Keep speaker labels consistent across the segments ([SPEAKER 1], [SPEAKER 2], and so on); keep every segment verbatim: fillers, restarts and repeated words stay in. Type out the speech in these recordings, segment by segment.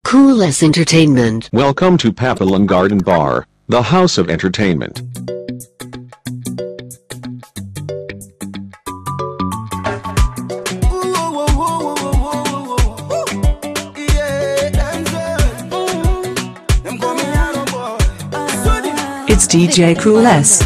[SPEAKER 1] Coolest Entertainment.
[SPEAKER 2] Welcome to Papillon Garden Bar, the house of entertainment.
[SPEAKER 3] It's D J Coolest.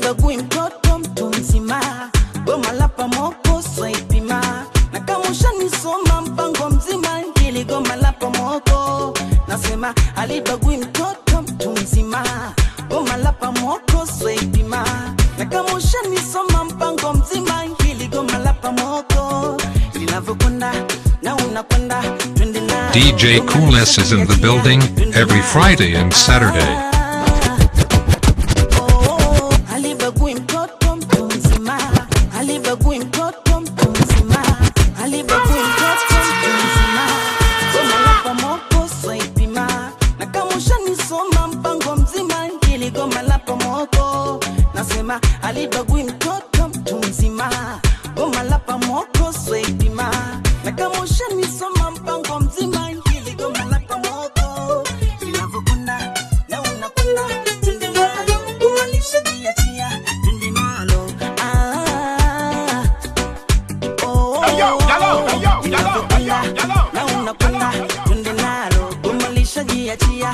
[SPEAKER 4] Alibagui mtoto mtu mzima, goma la pamoko sweipima, na kama ushanisoma mpango mzima, hili goma la pamoko linavyokwenda na unakwenda twende na
[SPEAKER 5] D J Coolest is in the building every Friday and Saturday.
[SPEAKER 4] Alibagui mtoto mtu mzima, alibagui mtoto mtu mzima, alibagui mtoto mtu mzima, goma la pamoko sweipima. Nisoma mpango mzima hili goma la pamoko, nasema alibagui mtoto mtu mzima, goma la pamoko sweipima, na kama ushanisoma mpango mzima hili goma la pamoko linavyokwenda na unakwenda twende nalo, goma lishajiachia twende nalo. Ah oh na unakwenda twende nalo, goma lishajiachia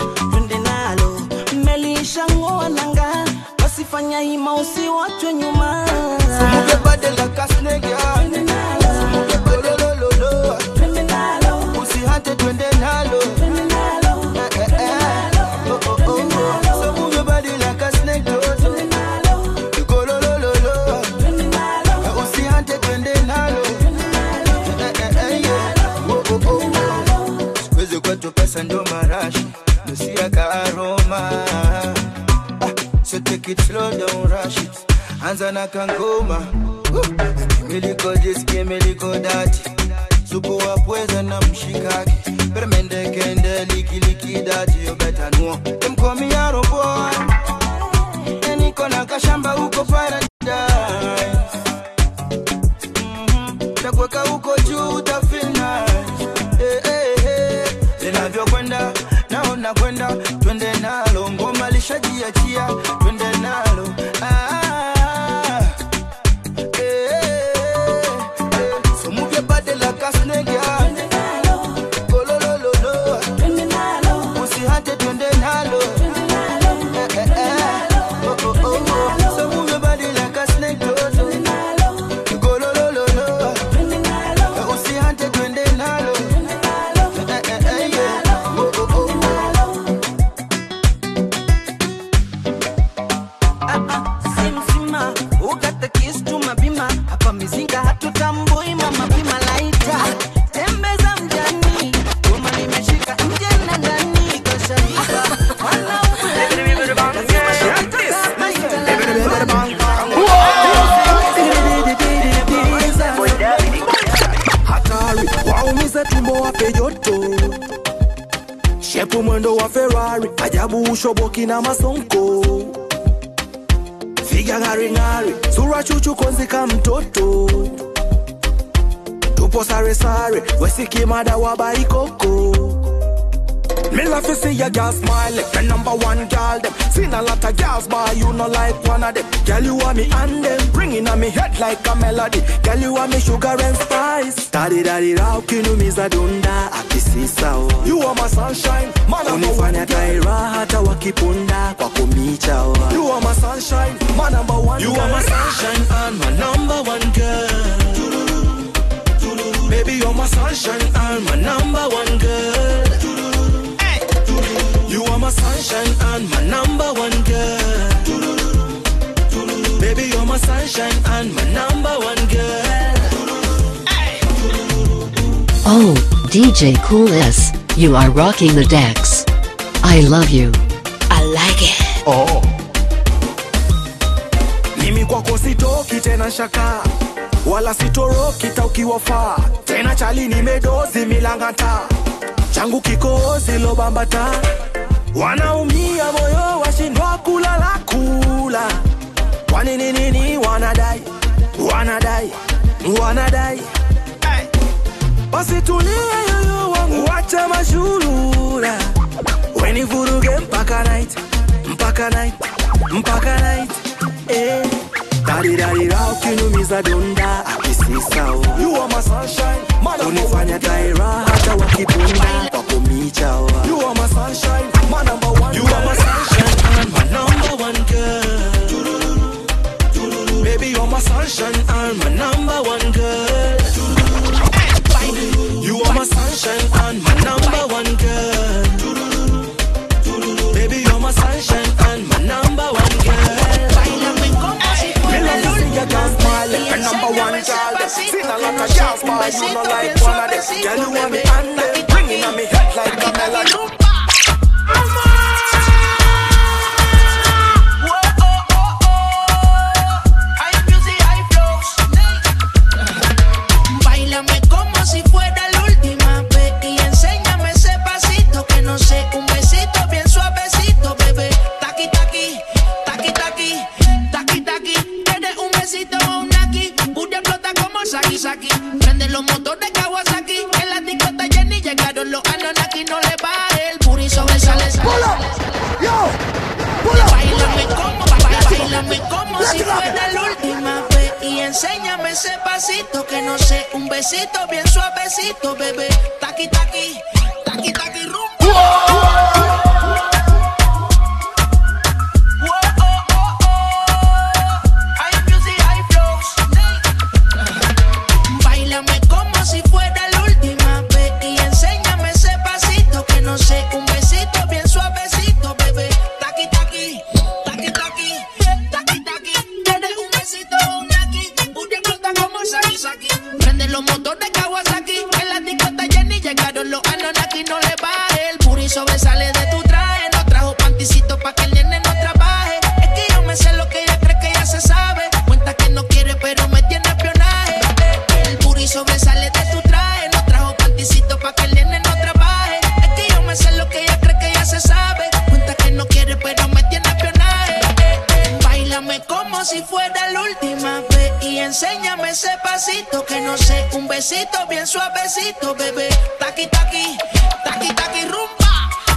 [SPEAKER 4] Melishangoa nanga, wasifanya hima usiwachwe nyuma. Sumuge badela kasnega, twende nalo. Sumuge badela lolo, twende nalo. Usihate twende nalo, twende nalo. Eh eh eh, oh oh oh. Sumuge badela kasnega, twende nalo. Lolo lolo, twende nalo. Usihate twende nalo, twende nalo. Eh eh eh, oh oh oh. Siwezi kwetu pesa ndo marashi. Nusia ka aroma, ah, so take it slow, don't rush it. Anza na kangoma, miliko jiski, miliko dati. Supu wa pweza na mshikaki, permende kende liki liki dati. You better know, them call me Arrow boy. Niko na kashamba uko paradise. Mm-hmm. Takweka uko juu utafeel nice. Eh eh eh, linavyokwenda nakwenda twende nalo, ngoma lishajiachia twende nalo. Ah eh eh, so move your body like a snake, yeah. Twende nalo, golololo, twende nalo. Usihate twende nalo, twende nalo. Eh eh eh, oh oh oh. So move your body like a snake, twende nalo. Golololo, twende nalo. Usihate twende nalo, twende nalo. Eh eh eh, oh oh oh. Mizinga hatutambui mama pima laita, tembeza mjani goma limeshika nje na ndani kashaika wana hatari waumiza tumbo wape joto, shepu mwendo wa Ferrari, ajabu ushoboki na masonko. Figa ngari ngari, sura chuchu konzika mtoto. Tupo sare sare, wesiki mada wabai koko. Me love to see your girl smile, the number one girl them. Seen a lot of girls, but you not like one of them. Girl, you want me and them, bringing on me head like a melody. Girl, you want me sugar and spice. Daddy daddy rao kinu miza dunda, akisi sawa. You are my sunshine, man I'm unifanya kaira hata wakipunda kwa kumicha wa. You are my sunshine, my number one girl. You are my sunshine and my number one girl. Baby, you're my sunshine and my number one girl. You are my sunshine and my number one girl. Baby, you're my sunshine and my number one girl.
[SPEAKER 1] Oh, D J Coolest, you are rocking the decks. I love you. I like it.
[SPEAKER 2] Oh.
[SPEAKER 4] Mimi kwako sitoki tena shaka, wala sitoroki taukiwafa. Tena chali nimedozi milangata, changu kikozi lo bambata. Wanaumia moyo washindwa kulala kula. Wani nini nini wanadai, wanadai, wanadai. Hey. Basi tulia yoyo wangu wacha mashuru. mpaka night, mpaka night, mpaka night, eh. Daddy daddy ra ukinumiza donda akisisa o. You are my sunshine, man unifanya taira hata wakipunda wako micha o. You are my sunshine, my number one. You are my sunshine and my number one girl. Baby you're my sunshine and my number one girl. You are my sunshine and my number one girl. Baby you're my sunshine and my number one girl. Like number one child, sing a lot of girls, but you know like one of them. Girl, you want me and them, ringing on me head like a melody.
[SPEAKER 6] Báilame como si fuera la última vez y enséñame ese pasito que no sé, un besito bien suavecito, bebé. Taqui taqui, taqui taqui, taqui taqui. Tienes un besito o un aquí, Budia explota como Saki Saki. Prende los motores Kawasaki, en la discota Jenny llegaron los Anunnaki. No le baje el puri sobresale. Báilame como, báilame como si fuera la última vez y enséñame ese pasito que no sé, un besito bien suavecito, bebé. Taqui taqui, taqui taqui rumba. Báilame como si fuera la última vez y enséñame ese pasito que no sé, un besito bien suavecito, bebé. Taqui taqui, taqui taqui, taqui taqui. Tienes un besito un aquí, Budia explota como Saki Saki. Prende los motores Kawasaki, en la discota Jenny llegaron los Anunnaki. No le baje el puri sobresale de tu traje. No trajo panticito pa' que el nene no trabaje. Es que yo me sé lo que ella cree que ya se sabe. Cuenta que no quiere pero me tiene espionaje. El puri sobresale de tu traje. No trajo panticito pa' que el nene no trabaje. Es que yo me sé lo que ella cree que ya se sabe. Cuenta que no quiere pero me tiene espionaje. Báilame como si fuera la última vez y enséñame ese pasito que no sé, un besito bien suavecito, bebé. Taqui taqui, taqui taqui rumba.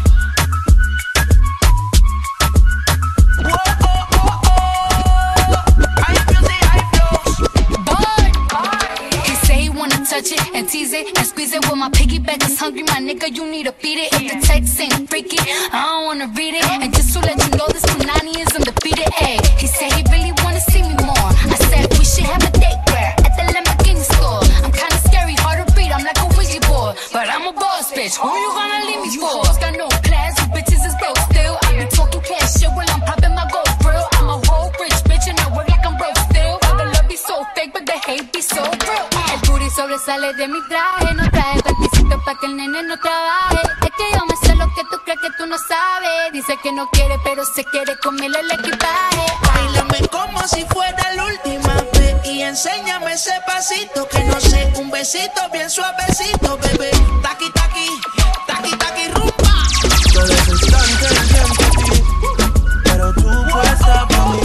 [SPEAKER 7] He say he wanna touch it and tease it and squeeze it. Well, my piggyback is hungry, my nigga, you need to feed it. If the text ain't freaky, I don't wanna read it. And just to let you know, this Punani is undefeated. Ay, he said he really wanna see me more. I said we should have a date where at the Lamborghini store. I'm kinda scary, hard to read, I'm like a Ouija board, but I'm a boss bitch. Who you gonna leave me for? Got no class, you bitches is broke still. I be talking cash shit while I'm popping my gold grill. I'm a whole rich bitch and I work like I'm broke still. All the love be so fake, but the hate be so real. El booty sobresale de mi traje, no trae panticito pa' que el nene no trabaje. Es que yo me sé lo que tú crees que tú no sabes. Dice que no quiere, pero se quiere comerle el equipaje.
[SPEAKER 6] Báilame como si fuera la última vez y enséñame ese pasito que no sé, un besito bien suavecito, bebé. Taqui taqui, taqui taqui rumba.
[SPEAKER 4] Todo ese instante el tiempo a ti, pero tú puesta por mí,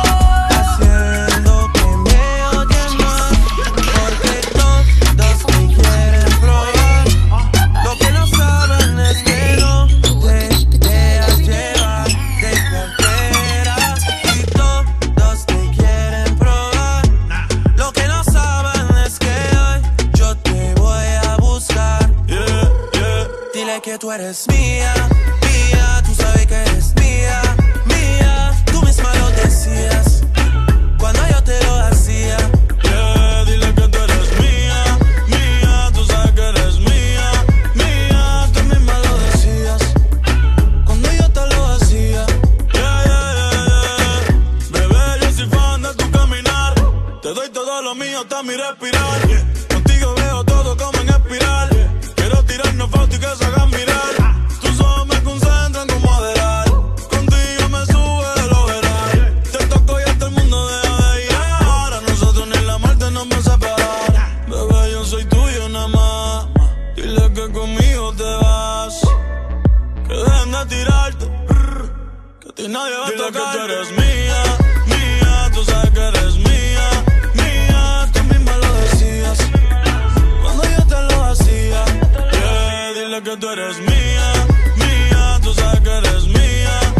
[SPEAKER 4] haciendo que me odien más, porque todos me quieren probar. Lo que no saben es que no te dejas llevar de cualquiera, y todos te quieren probar. Lo que no saben es que hoy yo te voy a buscar. Yeah, yeah. Dile que tú eres mía, mía, tú sabes que eres mía, mía. Tú misma lo decías cuando yo te lo hacía. Yeah, dile que tú eres mía, mía, tú sabes que eres mía, mía. Tú misma lo decías cuando yo te lo hacía. Yeah, yeah, yeah, yeah. Bebé, yo soy fan de tu caminar. Te doy todo lo mío hasta mi respirar. Contigo veo todo como en espiral. Quiero tirarnos fotos y que se hagan mirar. Tus ojos me concentran como adelar. Contigo me sube de lo veral. Te toco y hasta el mundo deja de girar. A nosotros ni la muerte nos va a separar. Bebé, yo soy tuyo nada más. Dile que conmigo te vas. Que dejen de tirarte. Que a ti nadie va a tocar. Dile que tú eres mía, mía. Tú sabes que eres mía, mía. Tú misma lo decías cuando yo te lo hacía. Yeah, dile que tú eres mía, mía. Tú sabes que eres mía,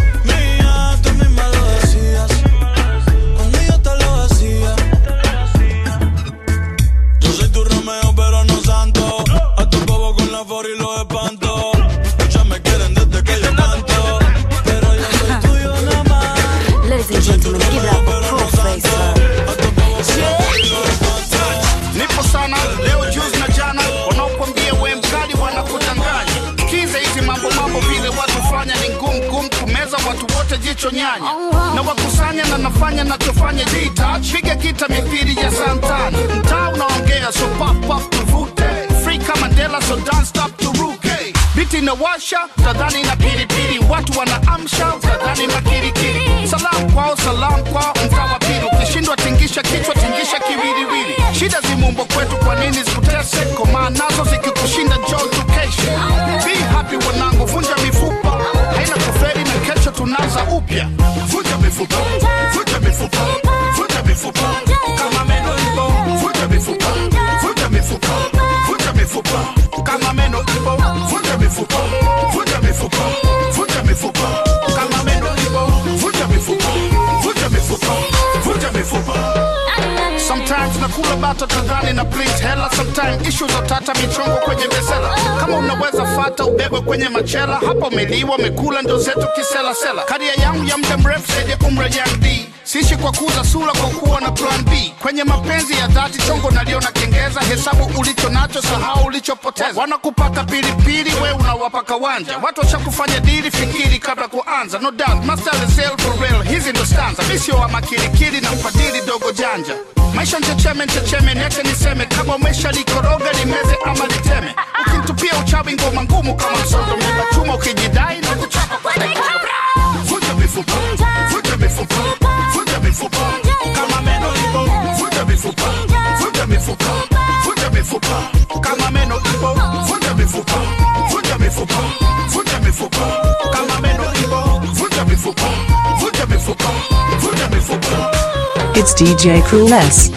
[SPEAKER 8] washa jicho nyanya. Na wakusanya na nafanya nachofanya detach. Piga kita mithiri ya Santana. Mtaa unaongea so pop pop tuvute. Free kama Mandela so don't stop to ruke. Biti na washa, tadhani na piri piri. Watu wana amsha, tadhani na kiri kiri. Salam kwao, salam kwao, mtawa pili. Ukishindwa tingisha kichwa, tingisha kiwiriwiri. Shida zimumbo kwetu kwa nini zikutese. Koma nazo zikikushinda njoo tukeshe. Be happy wanangu, vunja mifupa. Haina kuferi na kesho tunaanza upya. Vunja mifupa, vunja mifupa, vunja mifupa. Kama meno ipo, vunja mifupa, vunja mifupa, vunja mifupa. Kama meno ipo, vunja mifupa, vunja mifupa, vunja mifupa. Kama meno ipo, vunja mifupa, vunja mifupa, vunja mifupa. Sometimes nakula bata tadhani na please hella. Sometimes issues utata michongo kwenye besela. Kama unaweza fata ubebe kwenye machela. Hapa umeliwa mekula ndo zetu kisela sela. Karia yangu ya mda mrefu zaidi umre young D. Sishi kwa kuza sura kwa kuwa na plan B. Kwenye mapenzi ya dhati chongo naliona kengeza. Hesabu ulicho nacho sahau ulichopoteza. Wanakupaka pilipili we unawapaka wanja. Watu washa kufanya dili fikiri kabla kuanza. No doubt, my style is real for real. Hizi ndo stanza. Misio wa makirikiri na mpadili dogo janja. Maisha nchecheme nchecheme nete niseme. Kama umesha likoroga limeze ama liteme. Ukintupia uchawi ngoma ngumu kama msondo. Mliba chuma ukijidai na kuchapa kwa tekabra. Vunja mifupa, vunja mifupa, vunja mifupa. Kama meno ipo, vunja mifupa, vunja mifupa, vunja mifupa. Kama meno ipo, vunja mifupa, vunja mifupa, vunja mifupa. Kama meno ipo, vunja mifupa, vunja mifupa, vunja mifupa.
[SPEAKER 3] It's D J Cruel S.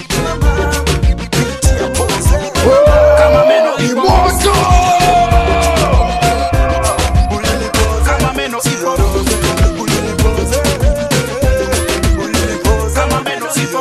[SPEAKER 8] Kama meno ipo, kama meno ipo, kama meno ipo.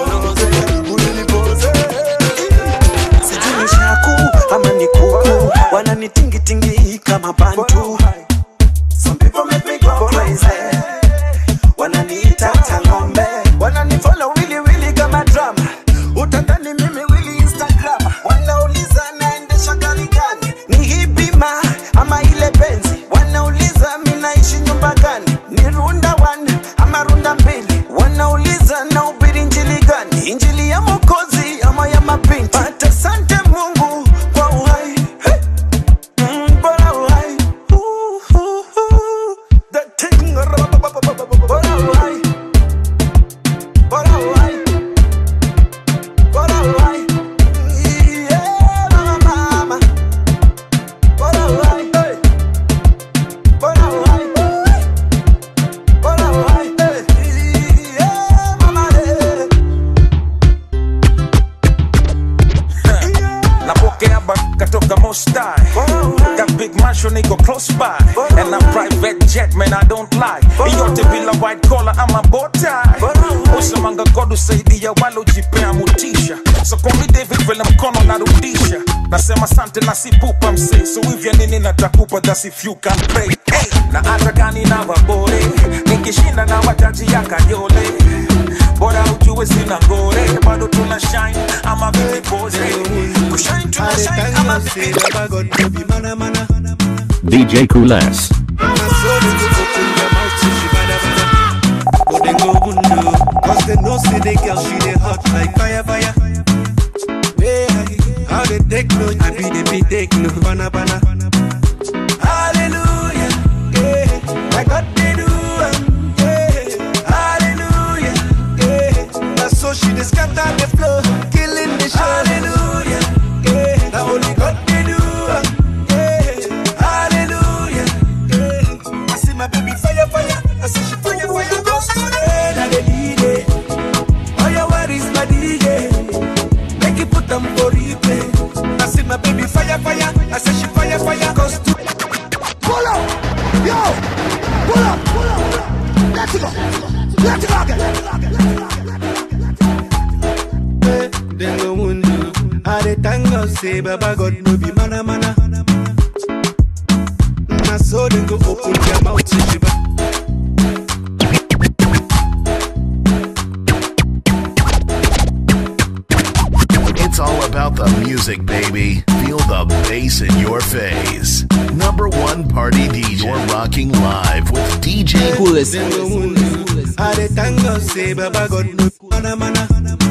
[SPEAKER 9] Sijui shaku ama ni kuku, wananitingi tingi kama bantu. Some people make me go crazy, wananiita tangombe, wananifollow really really kama drama. Utadhani mimi really Instagram. Wanauliza naendesha gari gani, ni hipima ama ile benzi. Wanauliza mimi naishi nyumba gani, ni runda one ama runda mbili. Wanauliza nahubiri injili gani, injili ya Mwokozi ama ya mapinti. But asante Mungu kwa uhai, hey. Mm, bora uhai. Ooh, ooh, ooh. The thing, bora uhai, bora uhai, bora uhai. Yeah, mama, mama. Bora uhai, hey. Bora uhai, bora uhai, hey. Yeah, mama, hey.
[SPEAKER 10] Napokea baraka toka Mostai. That big mansion iko close by. And a private jet, man, I don't lie. Iyote bila white collar ama bow tie. Usemanga God usaidia wale ujipea mutisha. So call me David vile mkono narudisha. Nasema sante na sipupa mse. So hivya nini natakupa, that's if you can pray. Hey, na hata gani na wabore. Nikishinda na wataji ya kayole. Bora ujue sina ngore. Bado tuna shine ama vile pose. Kushine tuna shine ama vile
[SPEAKER 2] D J Cruel S.
[SPEAKER 11] Cause they know say the girl she dey hot like fire fire. Yeah, how they take no, I be the be take no, bana bana. Hallelujah, yeah, like God they do, yeah. Hallelujah, yeah, that's so she dey scatter the floor, killing the show. Hallelujah, yeah, that only God they do, yeah. Hallelujah, yeah, I see my baby fire fire, I see she fire fire goes to the head and the lead it. Oh yeah, where is my D J? Make it put them for replay. I see my baby fire fire, I say she fire fire goes to. Pull up, yo, pull up, pull up, let's go, let's go again. Hey, they no wonder how they tango say Baba God no be mana mana. Na so they go open their mouth say she.
[SPEAKER 12] It's all about the music, baby. Feel the the bass in your face. Number one party D J. You're rocking live with D J Coolest.
[SPEAKER 11] I the tango say Baba God no mana mana.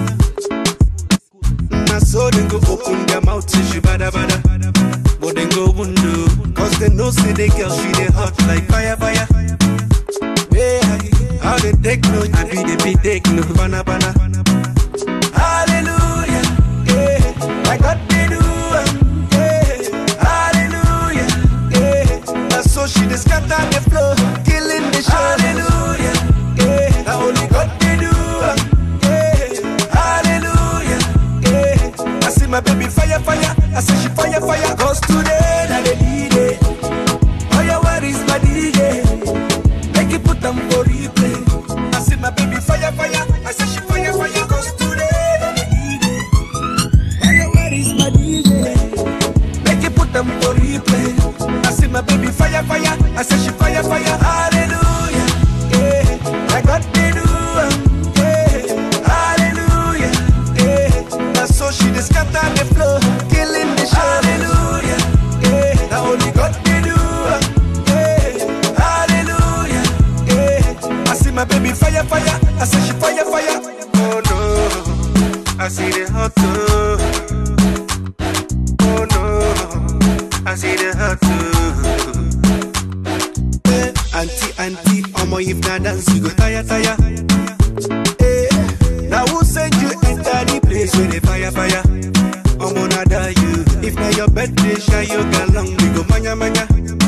[SPEAKER 11] Na so they go open their mouth say she bada bada, but they go window cause they know say the girl she dey hot like fire fire. Yeah, how they take no, I be the be take no bana bana. Hallelujah, yeah, I got the do, yeah, hallelujah, yeah. That's so she just scatter the floor, killing the show. Hallelujah, yeah, now only God they do, yeah, hallelujah, yeah. I see my baby fire fire, I say she fire fire, cause today na the D-Day. Oh yeah, where is my D J? Make it put them for replay. I see my baby fire fire, I say she fire fire, cause today na the D-Day. Oh yeah, where is my D J? Make it put them for replay. I see my baby fire fire, I say she fire fire. Hallelujah, yeah, I got the do, yeah, hallelujah, yeah. That's so she just scatter the floor, killing the show. Hallelujah, yeah, now only God can do, yeah, hallelujah, yeah. I see my baby fire fire, I say she fire fire. Oh no, I see the hot too. Oh no, I see the hot too. Yeah, auntie auntie, omo if na dance you go tire tire. Yeah, now who send you enter the place where the fire fire? Omo nada you. If na your birthday, shy you go long, we go manya manya.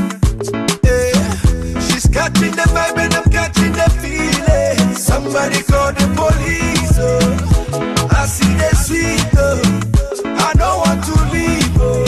[SPEAKER 11] Yeah, she's catching the vibe and I'm catching the feeling. Somebody call the police, oh. I see the sweet, oh. I don't want to leave, oh.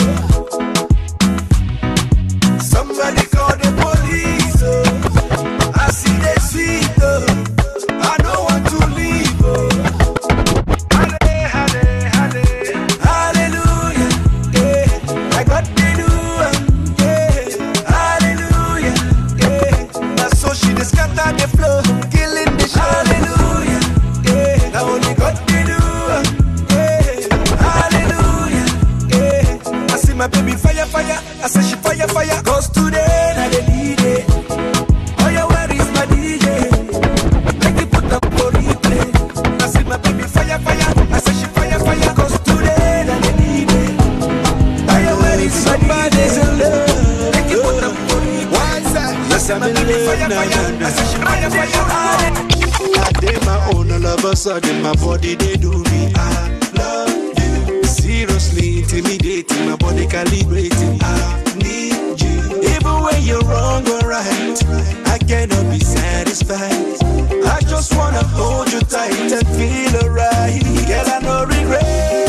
[SPEAKER 11] Somebody call the police, oh. I see the sweet, oh. I don't want to leave, oh. Halle, halle, halle. Hallelujah, yeah. I got the do, yeah. Hallelujah, yeah. That's so she just scatter the floor, killing the show. Hallelujah, yeah. Now only God can do, yeah. Hallelujah, yeah. I see my baby fire fire, I say she fire fire, cause today na the D-Day. Oh yeah, where is my D J? Make it put up for replay. I see my baby fire fire, I say she fire fire, cause today na the D-Day. Oh yeah, where is somebody's in love? Make it put up for replay. What's that? Yes, I'm in love. I say she fire fire. I did my own, all of a sudden my body they do me. I love you. Seriously intimidating, my body calibrating. I need you. Even when you're wrong or right, I cannot be satisfied. I just wanna hold you tight and feel alright. Girl, I no regret.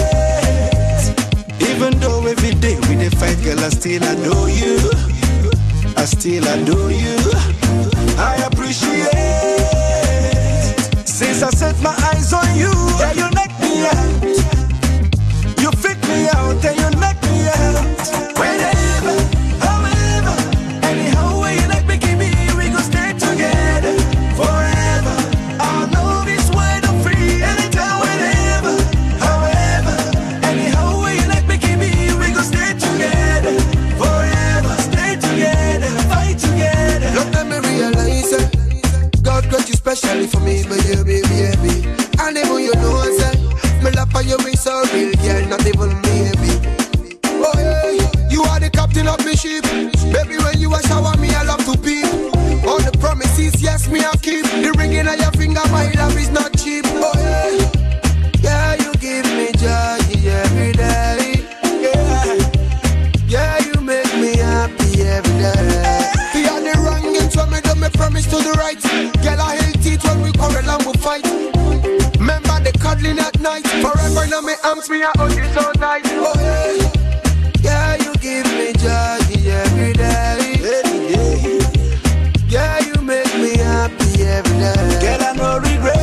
[SPEAKER 11] Even though every day we dey fight, girl, I still adore you. I still adore you. I appreciate. Since I set my eyes on you, yeah, you knock me out. You fit me out and you knock me out. Whenever, however, anyhow way you like me, give me, we gon' stay together forever. Our love is wide and free, anytime, whenever, however, anyhow way you like me, give me, we gon' stay together forever. Stay together, fight together.
[SPEAKER 13] Don't let me realize it. God got you specially for me, but you baby, baby. And even you know I say, me love for you is so real, girl, not even maybe. Oh yeah, you are the captain of me ship. Baby, when you a shower me, I love to peep. All the promises, yes, me I keep. The ringing on your finger, my love is not cheap. Oh yeah, yeah, you give me joy every day. Yeah, yeah, you make me happy every day. We are the wrong and so me do me promise to the right. Girl, I hate it when we quarrel and we fight. Remember the cuddling at night. Forever now me arms, me I hold you so tight. Oh yeah, yeah, you give me joy every day. Every day. Yeah, you make me happy every day.
[SPEAKER 11] Girl, I no regret.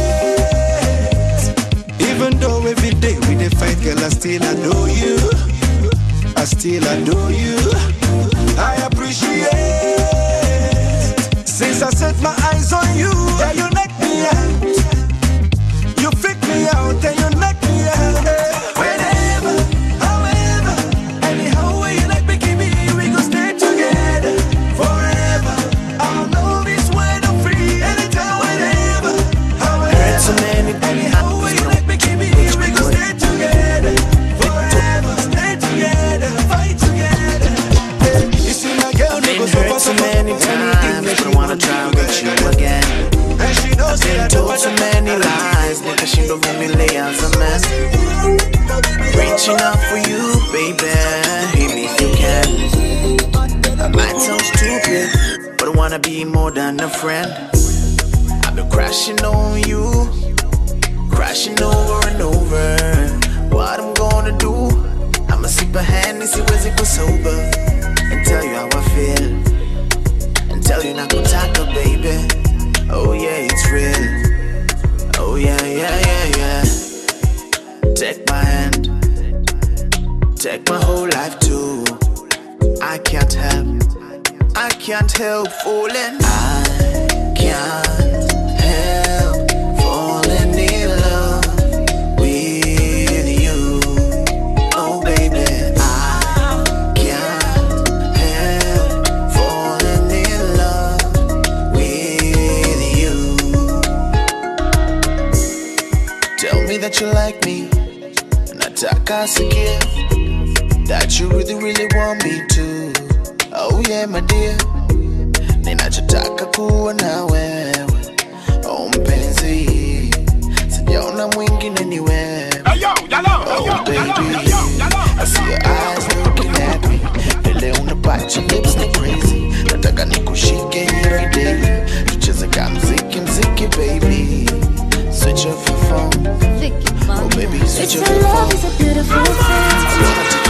[SPEAKER 11] Even though every day we dey fight, girl, I still adore you. I still adore you. I appreciate. Since I set my eyes on you, yeah, you knock me out. You pick me out and you knock me out. Whenever, however, anyhow way
[SPEAKER 14] too many lies, nikashindwa vumilia as a mess. Reaching out for you, baby, hit me if you can. I might sound stupid, but I wanna be more than a friend. I've been crashing on you, crashing over and over. What I'm gonna do? I'ma sip a hand and see where's it go sober, and tell you how I feel, and tell you not gonna tackle, baby. Oh yeah, it's real. Oh yeah, yeah, yeah, yeah. Take my hand, take my whole life too. I can't help, I can't help falling. I can't help falling in love with you. Oh baby, I can't help falling in love with you. Tell me that you like me, nataka sikia that you really really want me to. Oh yeah my dear, ninachotaka kuwa na wewe. Oh mpenzi, sijaona mwingine ni wewe. Oh baby, I see your eyes looking at me. Vile unabite your lips ni crazy. Nataka nikushike every day, tucheze kama mziki mziki baby. Switch off your phone, oh baby, switch off your phone.
[SPEAKER 15] It's a beautiful thing.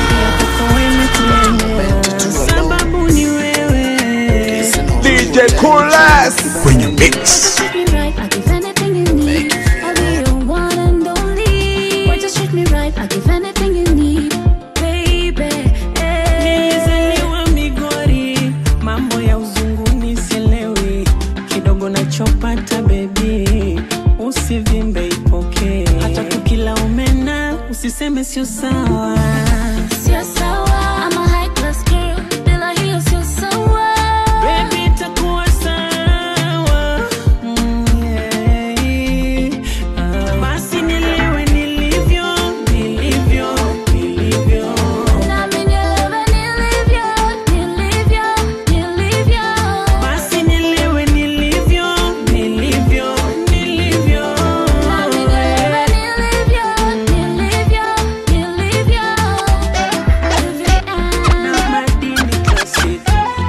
[SPEAKER 16] D J Coolest when you mix.
[SPEAKER 15] Treat me right, I give anything you need. I'll be your one and only. Why just treat me right, I give anything you need, baby.
[SPEAKER 17] Nizaliwa Migori, mambo ya uzunguni sielewi. Kidogo nachopata baby, usivimbe ipoke. Hata tukila umena, usiseme sio sawa.
[SPEAKER 15] Sio sawa, I'm a high class girl, bila hiyo sio sawa.
[SPEAKER 17] Baby itakuwa sawa, mm, yeah. Ah, basi nielewe nilivyo, nilivyo, nilivyo.
[SPEAKER 15] Nami nielewe nilivyo, nilivyo, nilivyo.
[SPEAKER 17] Basi nielewe nilivyo, nilivyo, nilivyo.
[SPEAKER 15] Nami nielewe nilivyo, nilivyo, nilivyo.
[SPEAKER 17] Na madini classic.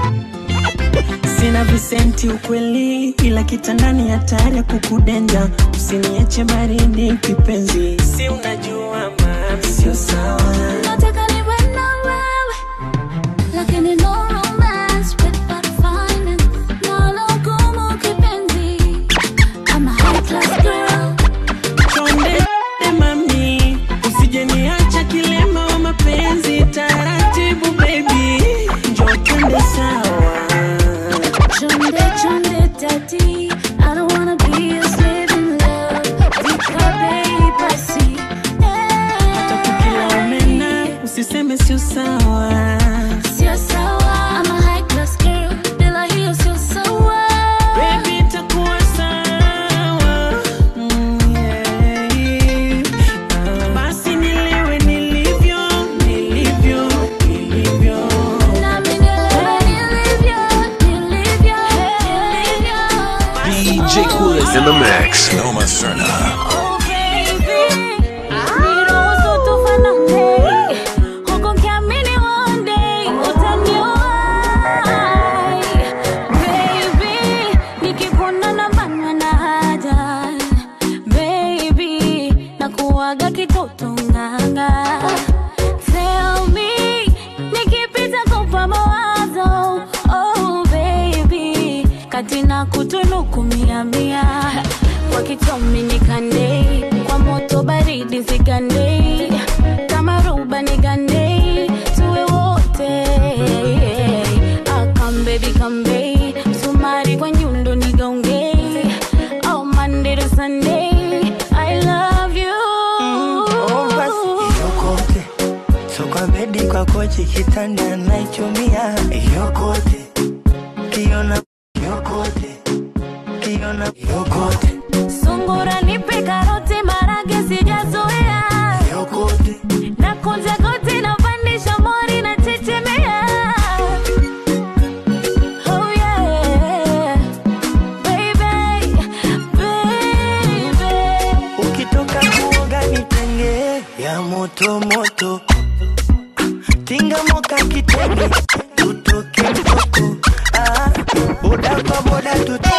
[SPEAKER 17] Sina visenti ukweli, ila kitandani hatari ya kukudenja. Usiniache baridi kipenzi, si unajua maana sio sawa.
[SPEAKER 15] Nataka niwe na wewe, lakini no romance without finance. Nalo gumu kipenzi, I'm a high class girl.
[SPEAKER 17] Chonde mami, usije niacha kilema wa mapenzi. Taratibu baby, njoo twende sawa.
[SPEAKER 15] Chonde chonde daddy, I don't wanna be a slave in love. Vika baby basi,
[SPEAKER 17] Hata tukila umena, usiseme sio sawa.
[SPEAKER 15] sio sawa. I'm a high class girl, bila hiyo sio sawa.
[SPEAKER 17] Baby itakuwa sawa, mm, yeah. Ah, basi nielewe nilivyo, nilivyo, nilivyo.
[SPEAKER 15] Nami nielewe nilivyo, nilivyo, nilivyo.
[SPEAKER 16] D J Coolest in the mix. Noma Serna.
[SPEAKER 15] Oh baby, niruhusu tufanane, huku nikiamini one day utaniwahi. Baby, nikikuona na banwa na haja. Baby, nakuwaga kitoto nganga. Tell me, nikipita kupa mawazo. Oh baby, kati na kutunuku mia mia. Wakitomi nikande, kwa moto baridi zigande. Kama ruba nigande, tuwe wote. Ah, come baby, come baby. Sumari kwa nyundo nigaunge. Oh, Monday to Sunday, I love you.
[SPEAKER 18] Oh, basi yokote, so kwa bedi kwa kochi kitanda naichumia. Yokote, kiona yokote, kiona yokote.
[SPEAKER 15] Sungura nipe karoti marage sijazoea.
[SPEAKER 18] Yokote,
[SPEAKER 15] na kunja goti na pandisha mori na chechemea. Oh yeah, baby, baby.
[SPEAKER 18] moto moto. Tinga moka kitenge, tutoke mtoko. Ah, boda kwa boda tutoke.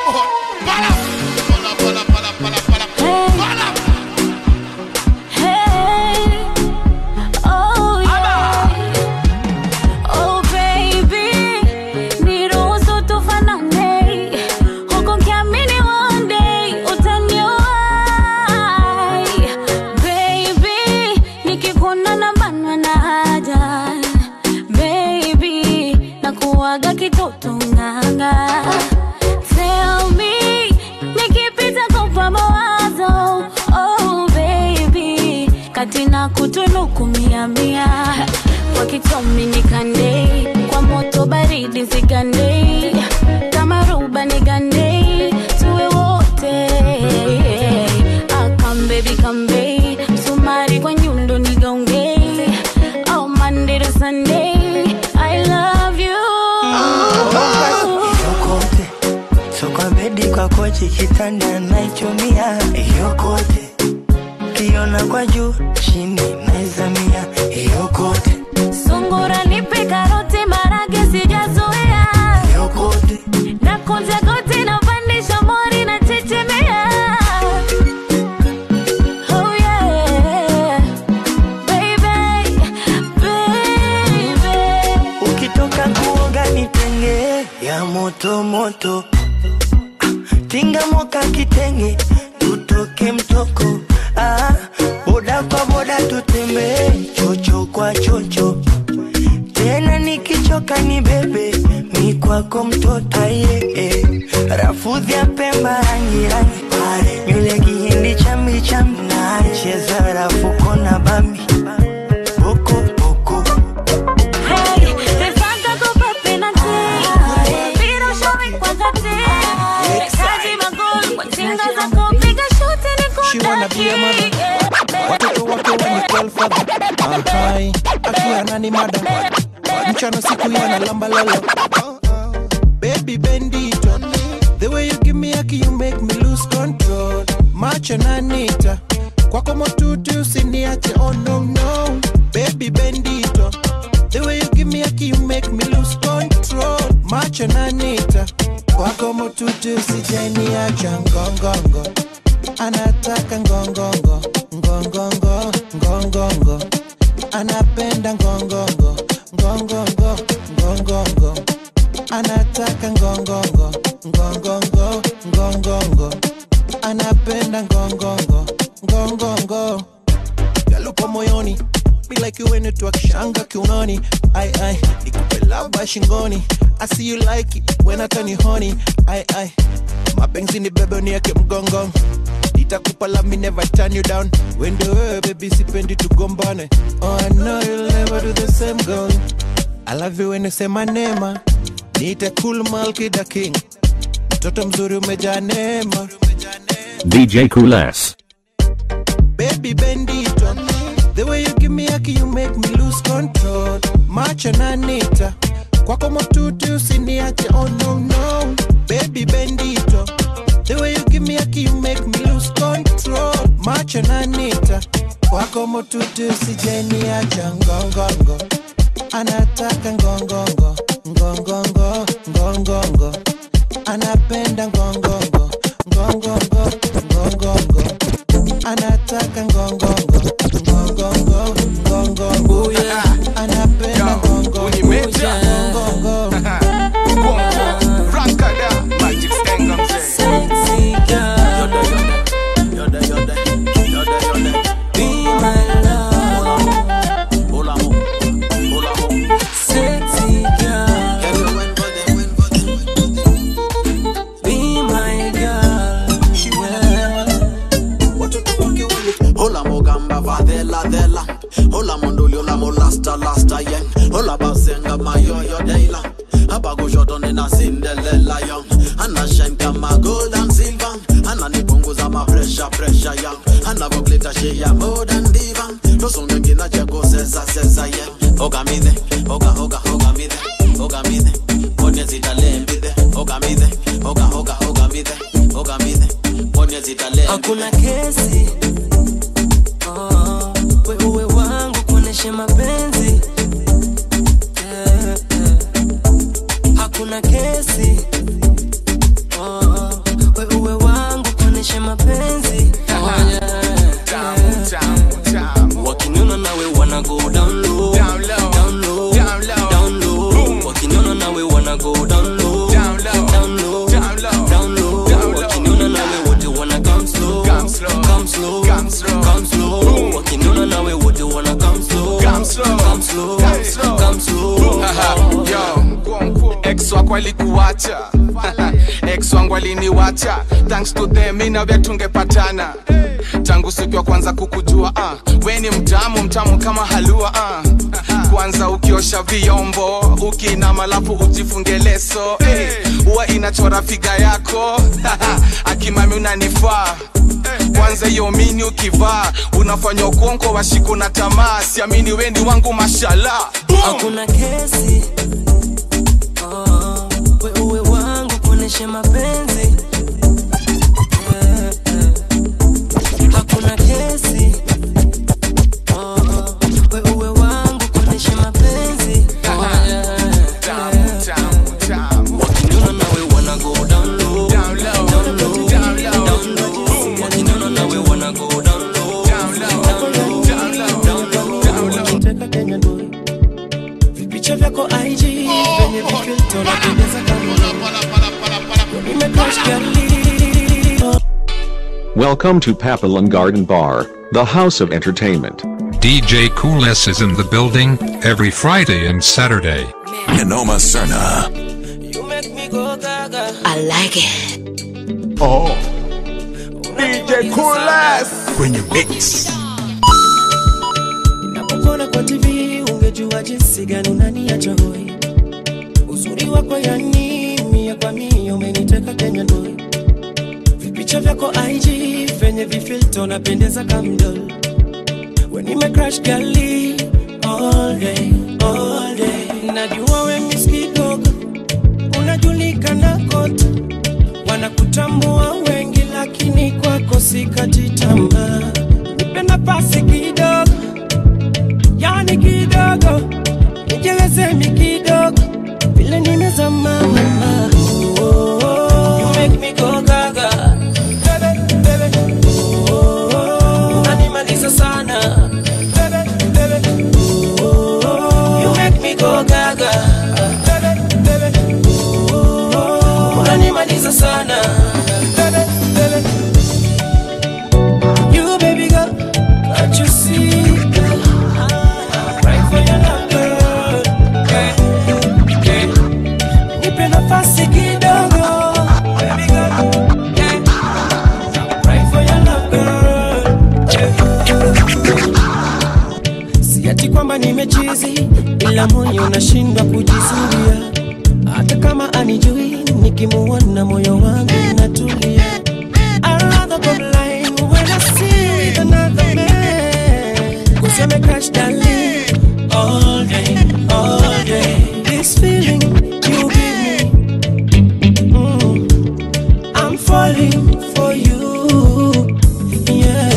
[SPEAKER 18] Tell me, nikipita kwa mawazo. Oh baby, katina kutunuku mia mia. Wakitomi nikande, kwa moto baridi zigande. Kama ruba nigande, tuwe wote. Ah, come baby, come baby. Sumari kwa nyundo nigonge. Oh, Monday to Sunday, I love you. Kwa bedi kwa kochi kitanda naichumia yokote. Kiona kwa juu chini naizamia yokote.
[SPEAKER 15] Sungura nipe karoti marage sijazoea yokote. Na konja kote na pandisha mori na chechemea. Oh yeah, baby, baby.
[SPEAKER 18] Ukitoka kuoga nitenge ya moto moto. Tinga moka kitenge, tutoke mtoko. Ah, boda kwa boda tutembe, chocho kwa chocho. Tena nikichoka ni bebe, mi kwako mtoto. Aye, eh, rafudhi ya pemba rangi rangi. Nyule kihindi chambi chambi. Cheza rafuko na bambi. Boko boko.
[SPEAKER 15] Hey, refanga kupa penalty. Biro showi kwa kati.
[SPEAKER 19] She wanna be a mother. Watoto wake wani call father. Ahai, akiwa nani mada. Mchana siku yana lamba lalo. Baby bendito, the way you give me aki you make me lose control. Macho na nita, kwako motutu usiniache, oh no no. Baby bendito, the way you give me aki you make me lose control. Macho na nita, kwako motutu usijeniacha ngongongo. Anataka ngongongo, ngongongo, ngongongo. Anapenda ngongongo, ngongongo, ngongongo. Anataka ngongongo, ngongongo, ngongongo. Anapenda ngongongo, ngongongo. Galupo moyoni, be like you when you talk shanga kiunoni. Ai ai, nikupe lava shingoni. I see you like it when I turn you honey. Ai ai, mapenzi ni bebe unieke mgongo. Nitakupa love me never turn you down. When the way baby sipendi tugombane. Oh I know you'll never do the same girl. I love you when you say my name. Nita cool Malky the king. Mtoto mzuri umejaa neema.
[SPEAKER 2] D J Cool S.
[SPEAKER 19] Baby bendito, the way you give me aki you make me lose control. Macho na nita, kwako motutu usiniache, oh no no. Baby bendito, the way you give me aki you make me lose control. Macho na nita, kwako motutu usijeniacha ngongongo. Anataka ngongongo, ngongongo, ngongongo. Anapenda ngongongo, ngongongo, ngongongo. Anataka ngongongo, ngongongo, ngongongo. Oh yeah, anapenda ngongongo, ngongongo.
[SPEAKER 8] Rankada, Magic Stengam
[SPEAKER 18] sexy girl. Yoda, yoda, yoda, yoda, yoda. Be my love. Hola mo, hola mo. Sexy girl. Be my girl.
[SPEAKER 14] Hola mo gamba vadela dela. Hola monduli hola mo lasta lasta yen. Hola basenga mayo yo deila. Abago shot na Cinderella young. Anna shine kama gold and silver. Anna nipunguza ma pressure pressure young. Anna go glitter she ya more than diva. No song ngina cheko sesa sesa yen. Oga mide, oga oga oga mide. Oga mide. Ponye zitale mide. Oga mide. Oga oga oga mide. Oga mide. Ponye zitale.
[SPEAKER 18] Hakuna kesi. Oh, we we kuoneshe mapenzi. Yeah, yeah. Hakuna kesi. Oh, we uwe wangu kuoneshe mapenzi. Oh, yeah. Wakiniona nawe wanna go down low, down low, down low, down low, down low. Wakiniona nawe wanna go down low, down low, down low, down low, down low. Wakiniona nawe wote wanna come slow, come slow, come slow, come slow, come slow. Wakiniona nawe wote wanna come slow, come slow, come slow, come slow, come slow.
[SPEAKER 20] Yo, ex wako alikuacha, ex wangu aliniwacha. Thanks to them mimi na wewe tungepatana. Tangu siku ya kwanza kukujua, ah, we ni mtamu mtamu kama halua, ah. Kwanza ukiosha vyombo, ukinama alafu ujifunge leso, eh, huwa inachora figa yako. Akimami unanifaa. Kwanza hiyo mini ukivaa, unafanya ukonko washiko na tamaa. Siamini wewe ni wangu mashallah.
[SPEAKER 18] Hakuna kesi. Oh, we uwe wangu kuoneshe mapenzi. Hakuna kesi. Oh, we uwe wangu kuoneshe mapenzi. Wakiniona nawe wanna go down low, down low, down low, down low, down low. Wakiniona nawe wanna go down low, down low, down low, down low, down low.
[SPEAKER 17] Kitaka Kenya boy, vipicha vyako I G venye vikilto na pendeza kama nimecrush girlie.
[SPEAKER 2] Welcome to Papillon Garden Bar, the house of entertainment.
[SPEAKER 5] D J Cool S is in the building every Friday and Saturday.
[SPEAKER 12] Nanoma Serna.
[SPEAKER 18] You make me go gaga.
[SPEAKER 1] I like it.
[SPEAKER 16] Oh, D J Cool S kwenye mix.
[SPEAKER 17] Napokona kwa T V ungejua jinsi gani unaniacha hoi. Uzuri wako yani mia kwa mia umeniteka Kenya boy. Vipicha vyako I G venye vifilto na pendeza kama doll. When you make crush girlie all day, all day. Najua we miski dogo, unajulikana kote. Wanakutambua wengi lakini kwako sikati tamaa. Nipe nafasi kidogo, yani kidogo, nijeleze mi kidogo, vile nimezama mama. Oh, oh, oh. You make me go gaga, baby, baby. Oh, oh, oh. Unanimaliza sana, baby, baby. Oh, oh, oh. You make me go gaga, baby, baby. Oh, oh, oh. Unanimaliza sana, baby, baby. You baby girl, can't you see? Nafasi kidogo, baby girl, yeah. Pray for your love, girl, yeah. Si ati kwamba nimechizi, ila moyo unashindwa kujizuia. Hata kama anijui, nikimuona moyo wangu unatulia. I'd rather go blind when I see another man. Cause I'm a crush darling, all day, all day. This feeling you give me, falling for you, yeah.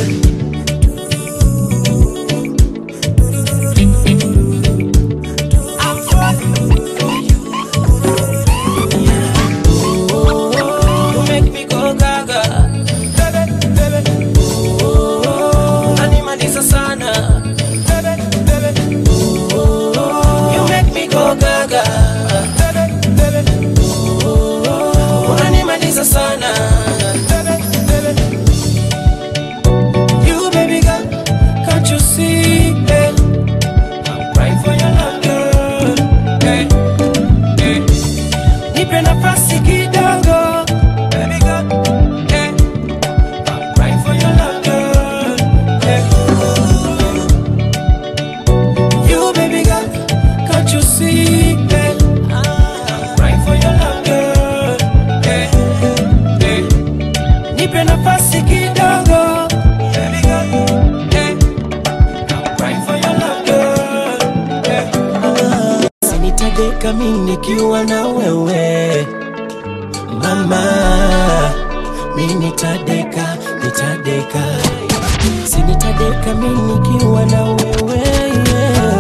[SPEAKER 17] I'm falling for you, yeah. Oh, you make me go gaga, baby, baby. Oh, unanimaliza sana, baby, baby. Oh, you make me go gaga, baby, baby. Oh, unanimaliza sana. Mimi nikiwa na wewe mama, mimi nitadeka, nitadeka, si nitadeka mimi nikiwa na wewe, yeah.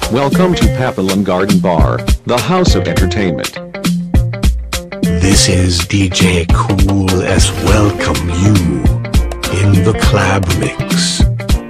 [SPEAKER 2] Welcome to Papillon Garden Bar, the house of entertainment.
[SPEAKER 21] This is D J Cool S welcome you in the club mix.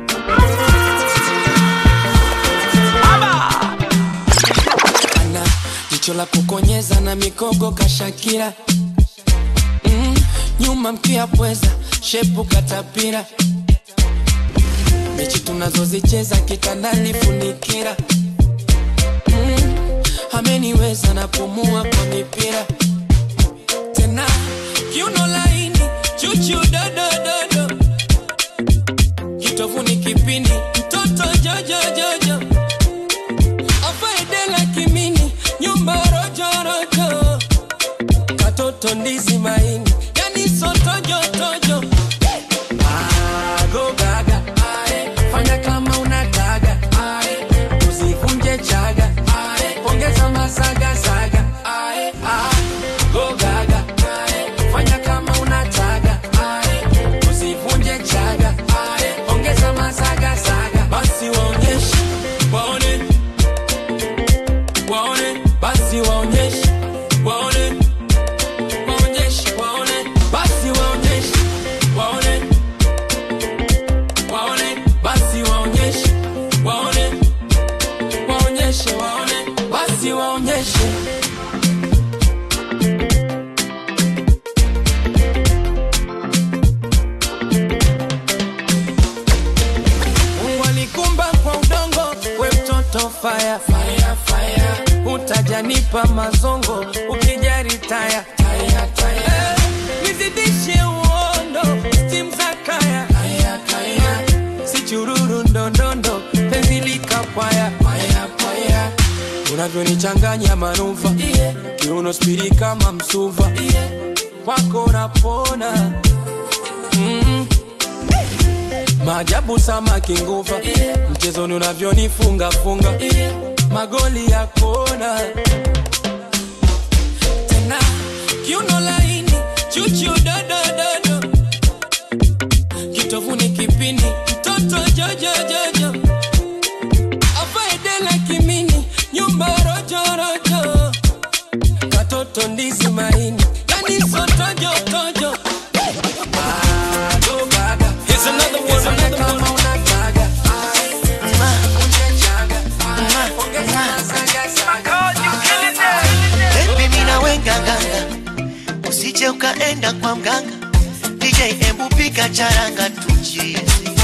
[SPEAKER 17] Ana jicho la kukonyeza na mikogo kashakira. Mm, nyuma mkia pweza, shepu katapira. Mechi tunazozicheza kitandani funikira. Mm, ameniweza na pumua kwa mipira. Tena kiuno laini, chuchu dodo dodo. Kitovu ni kipindi, mtoto jojo jojo. Afaidela kimini, nyumba rojo rojo. Katoto ndizi maini, yani soto jojo. Ah, go gaga, ae. Fanya kama unataka, ae. Usivunje chaga, ae. Ongeza masaga saga, ae. Ah, go gaga, ae. Fanya kama unataka, ae. Usivunje chaga, ae. Ongeza masaga saga. Basi waonyeshe, waone. Waone, basi waonyeshe, waone. Waonyeshe, waone. Basi waonyeshe, waone. Waone, basi waonyeshe, waone. Waonyeshe, waone. Basi waonyeshe. Mungu alikumba kwa udongo, we mtoto fire, fire, fire. Utajanipa mazongo, ukijari taya, taya, taya. Nizidishe uondo, steam za kaya, kaya, kaya. Si chururu ndondondo, penzi likapaya, paya, paya. Unavyonichanganya manuva, yeah. Kiuno spiri kama msuva, yeah. Wako napona, mm. Maajabu samaki nguva, yeah. Mchezoni unavyonifunga funga, yeah. Magoli ya kona. Tena kiuno laini, chuchu dodo dodo. Kitovu ni kipindi, mtoto jojo jojo. Afaidela kimini, nyumba rojo rojo. Katoto ndizi maini, yani soto jojo. Ah, go gaga. Here's another one, another one.
[SPEAKER 22] Baby mina wenga ganga, usije ukaenda kwa mganga. D J embu pika charanga tuchizi.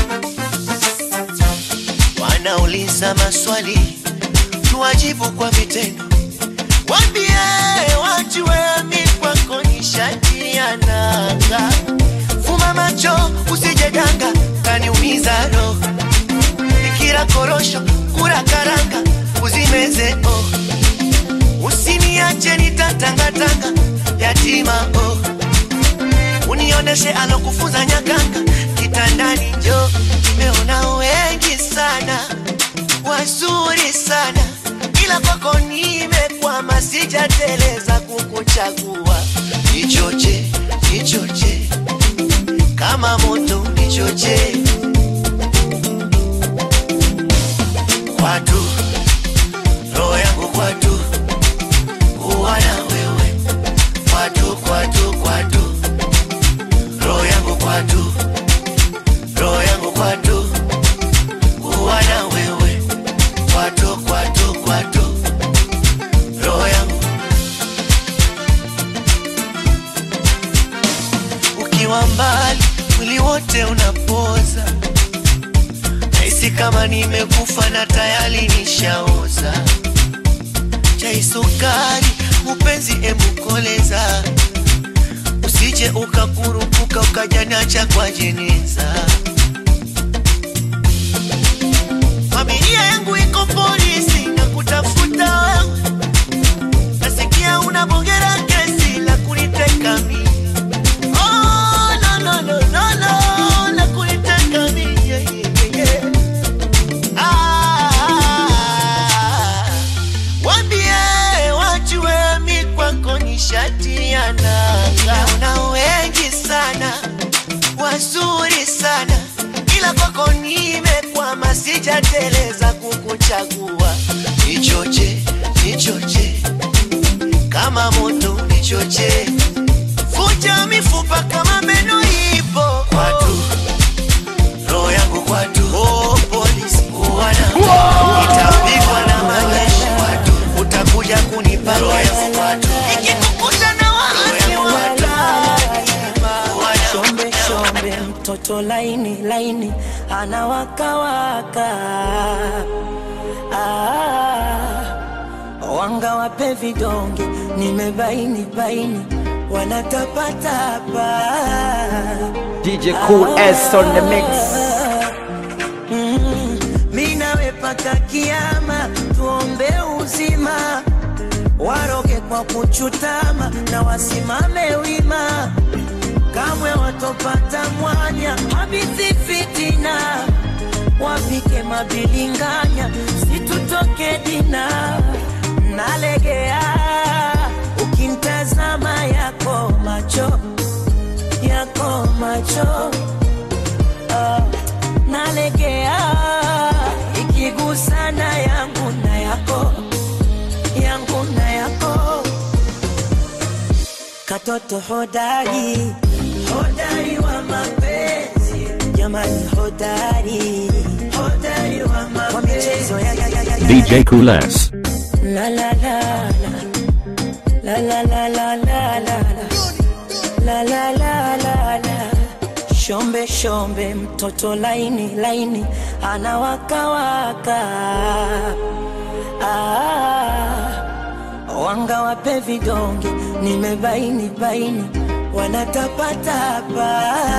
[SPEAKER 22] Wanauliza maswali, tuwajibu kwa vitendo. Wambie wajue mi kwako nishati ya nanga. Fuma macho usije ganga, kaniumiza roho. Nikira korosho, kura karanga, uzimeze oh. Usiniache nitatangatanga, yatima oh. Unioneshe alokufunza nyakanga, kitandani njo. Nimeona wengi sana, wazuri sana, ila kwako nimekwama, sijateleza kukuchagua. Nichoche, nichoche, kama moto nichoche. Kwatu, roho yangu kwatu, kuwa na wewe. Kwatu, kwatu, kwatu, roho yangu kwatu, roho yangu kwatu, kuwa na wewe. Kwatu, kwatu, kwatu, roho yangu. Ukiwa mbali, mwili wote unapoza. Naisi kama nimekufa na tayari nishaoza. Chai sukari, upenzi emukoleza. Usije ukakurupuka ukajanacha kwa jeneza. Familia yangu iko polisi na kutafuta wewe. Nasikia unabongera kesi la kuniteka mimi. Oh no no no no no, la kuniteka mimi. Yeah, yeah, yeah. Ah, wambie wajue mi kwako nishati ya nanga. Una wengi sana, wazuri sana, ila kwako nimekwama, sijateleza kukuchagua. nichoche, nichoche kama moto, nichoche fuja mifupa kama meno ipo kwatu, roho yangu kwatu, oh polisi uwana itapigwa na majeshi kwatu, utakuja kunipa roho yangu kwatu, ikikukuta na waasi watu.
[SPEAKER 17] Shombe shombe mtoto laini laini anawaka waka, ah, wanga wape vidonge nimebaini baini wanatapatapa.
[SPEAKER 6] D J Cool S on the mix.
[SPEAKER 17] Mm, mina wepaka kiyama tuombe uzima, waroge kwa kuchutama na wasimame wima, kamwe watopata mwanya habithi fitina, wapike mabilinganya situtoke dina, nalegea ukintazama yako macho, yako macho, uh, nalegea ikigusana yangu na yako, yangu na yako, katoto hodari, hodari wa mapenzi, jamani hodari, hodari wa mapenzi,
[SPEAKER 2] D J Cool S.
[SPEAKER 17] la la la la la la la la la la la la la la. Shombe shombe mtoto laini laini anawaka waka, ah, wanga wape vidonge nimebaini baini wanatapatapa,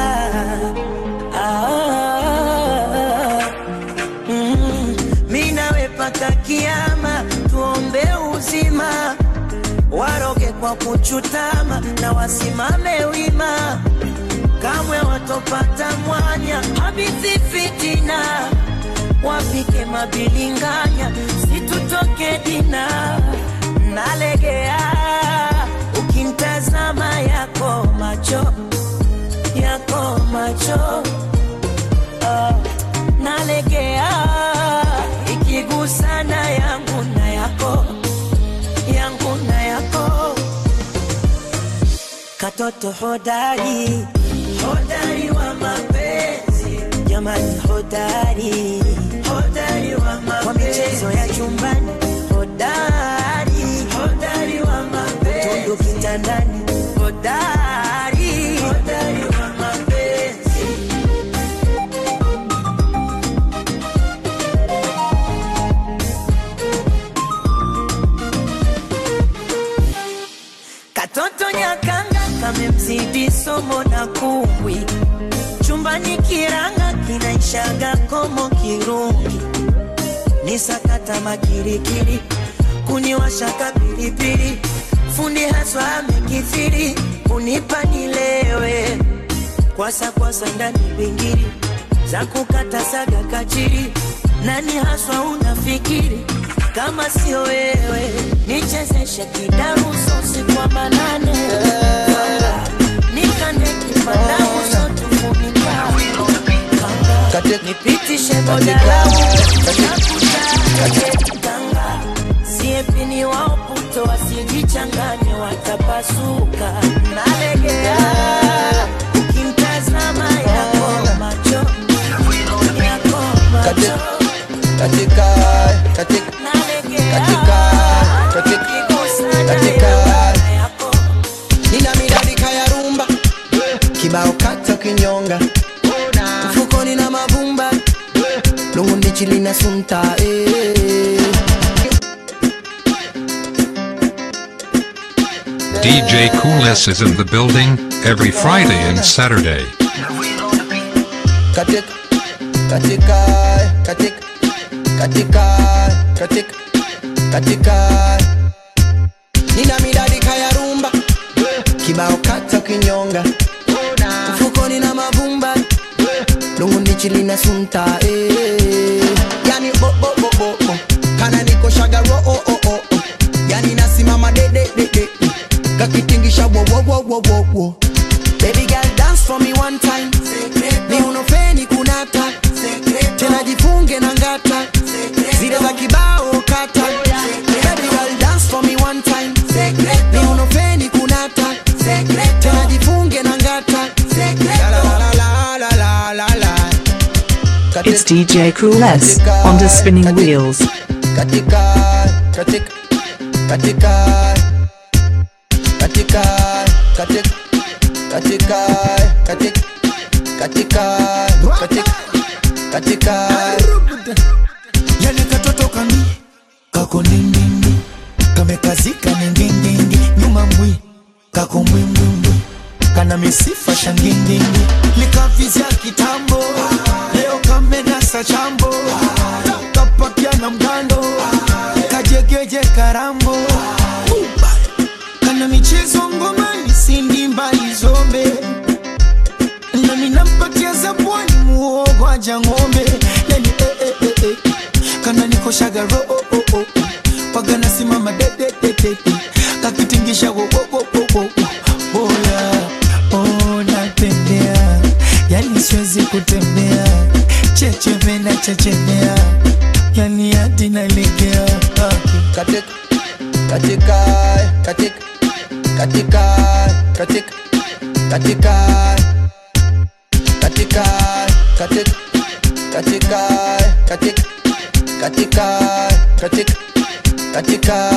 [SPEAKER 17] ah, mm, mina wepaka kiyama tuombe uzima, waroge kwa kuchutama na wasimame wima, kamwe watopata mwanya habithi fitina, wapike mabilinganya situtoke dina, nalegea ukintazama yako macho, yako macho, uh, nalegea ikigusana yangu na yako, yangu na yako, katoto hodari, hodari wa mapenzi, jamani hodari, hodari wa mapenzi, kwa michezo ya chumbani hodari, hodari wa mapenzi, tundu kitandani hodari, hodari wa mapenzi. Katoto nyakanga kamemzidi somo na kumbwi, chumbani kiranga kinaishaga komo kirungi, nisakata makirikiri kuniwashaka pilipili, fundi haswa amekithiri unipa nilewe, kwasa kwasa ndani bingiri za kukata saga kachiri, nani haswa unafikiri kama sio wewe, nichezeshe kidaruso usiku wa manane, nikande kipanda uso tufunika, nipitishe bodalau nakutaka, siepini wao puto wasijichanganye watapasuka, nalegea ukimtazama yako macho, yako macho,
[SPEAKER 11] katika katika katika katika katika nina midadika ya rumba, kibao kata kinyonga, mfukoni na mavumba, lungu ndichili na sunta, eh.
[SPEAKER 5] D J Cool S is in the building every Friday and Saturday.
[SPEAKER 11] Katika katika katika katika katika katika nina midadika ya rumba, kibao kata kinyonga, mfukoni na mavumba, lungu ndichili na sunta, eh. Yani bo bo bo bo bo, kana niko shaga ro oh oh oh, yani nasimama de de de de, kakitingisha wo wo wo wo wo wo. Baby girl dance for me one time, ni unofeni kunata, tena jifunge na ngata, zile za kibao kata,
[SPEAKER 3] It's D J Cool S on the spinning wheels.
[SPEAKER 9] Katika, katika, katika, katika, katika, katika, katika, katika, katika, katika.
[SPEAKER 19] Yale katoto kami kako nindindi kamekazika nindindindi nyuma mbwi kako mbwimbwi kana misifa shangindindi likavizia kitambo leo kamenasa chambo kapakia na mgando kajegeje karambo kana michezo ngomani sindi mbali zombe na minampatia zabwani muogo aja ngombe yani eh eh eh eh kana niko shagaro oh oh oh pagana simama de de de de kakitingisha wo wo wo wo boya oh natembea yani siwezi kutembea cheche vena chechemea yani hadi nalegea
[SPEAKER 9] katika katika katika katika katika katika katika katika katika katika katika katika katika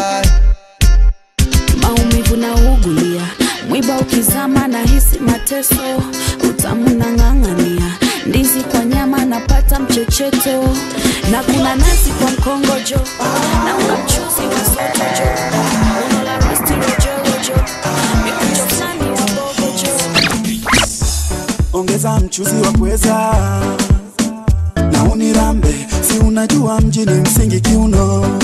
[SPEAKER 4] maumivu na ugulia mwiba ukizama na hisi mateso utamu na ng'ang'ania ndizi kwa nyama napata mchecheto na kuna nasi kwa mkongojo na una mchuzi wa sotojo uno la rosti rojo rojo mikucho flani wa bogojo
[SPEAKER 19] ongeza mchuzi wa pweza na unirambe si unajua mjini msingi kiuno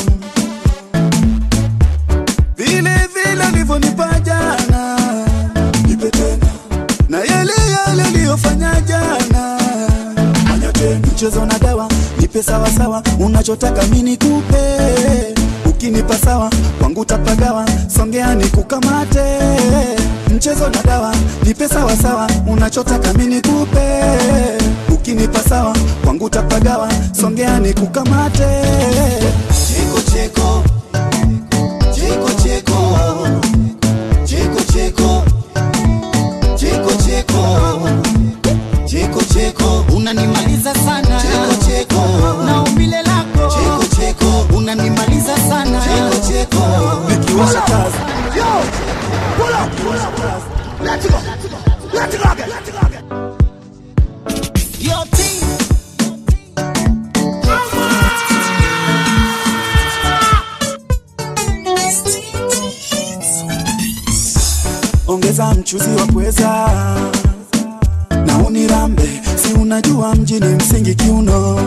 [SPEAKER 19] vile vile ulivyonipa jana nipe tena na yale yale uliyofanya jana fanya tena mchezo na dawa nipe sawa sawa unachotaka mimi nikupe ukinipa sawa kwangu tapagawa songea nikukamate mchezo na dawa nipe sawa sawa unachotaka mimi nikupe ukinipa sawa kwangu tapagawa songea nikukamate cheko cheko cheko cheko cheko cheko cheko cheko cheko cheko unanimaliza sana cheko cheko na umbile lako cheko cheko unanimaliza sana cheko cheko nikiwasha kazi yo pull up pull up let's go let's go again let's go again yo team ongeza mchuzi wa pweza na unirambe si unajua mjini msingi kiuno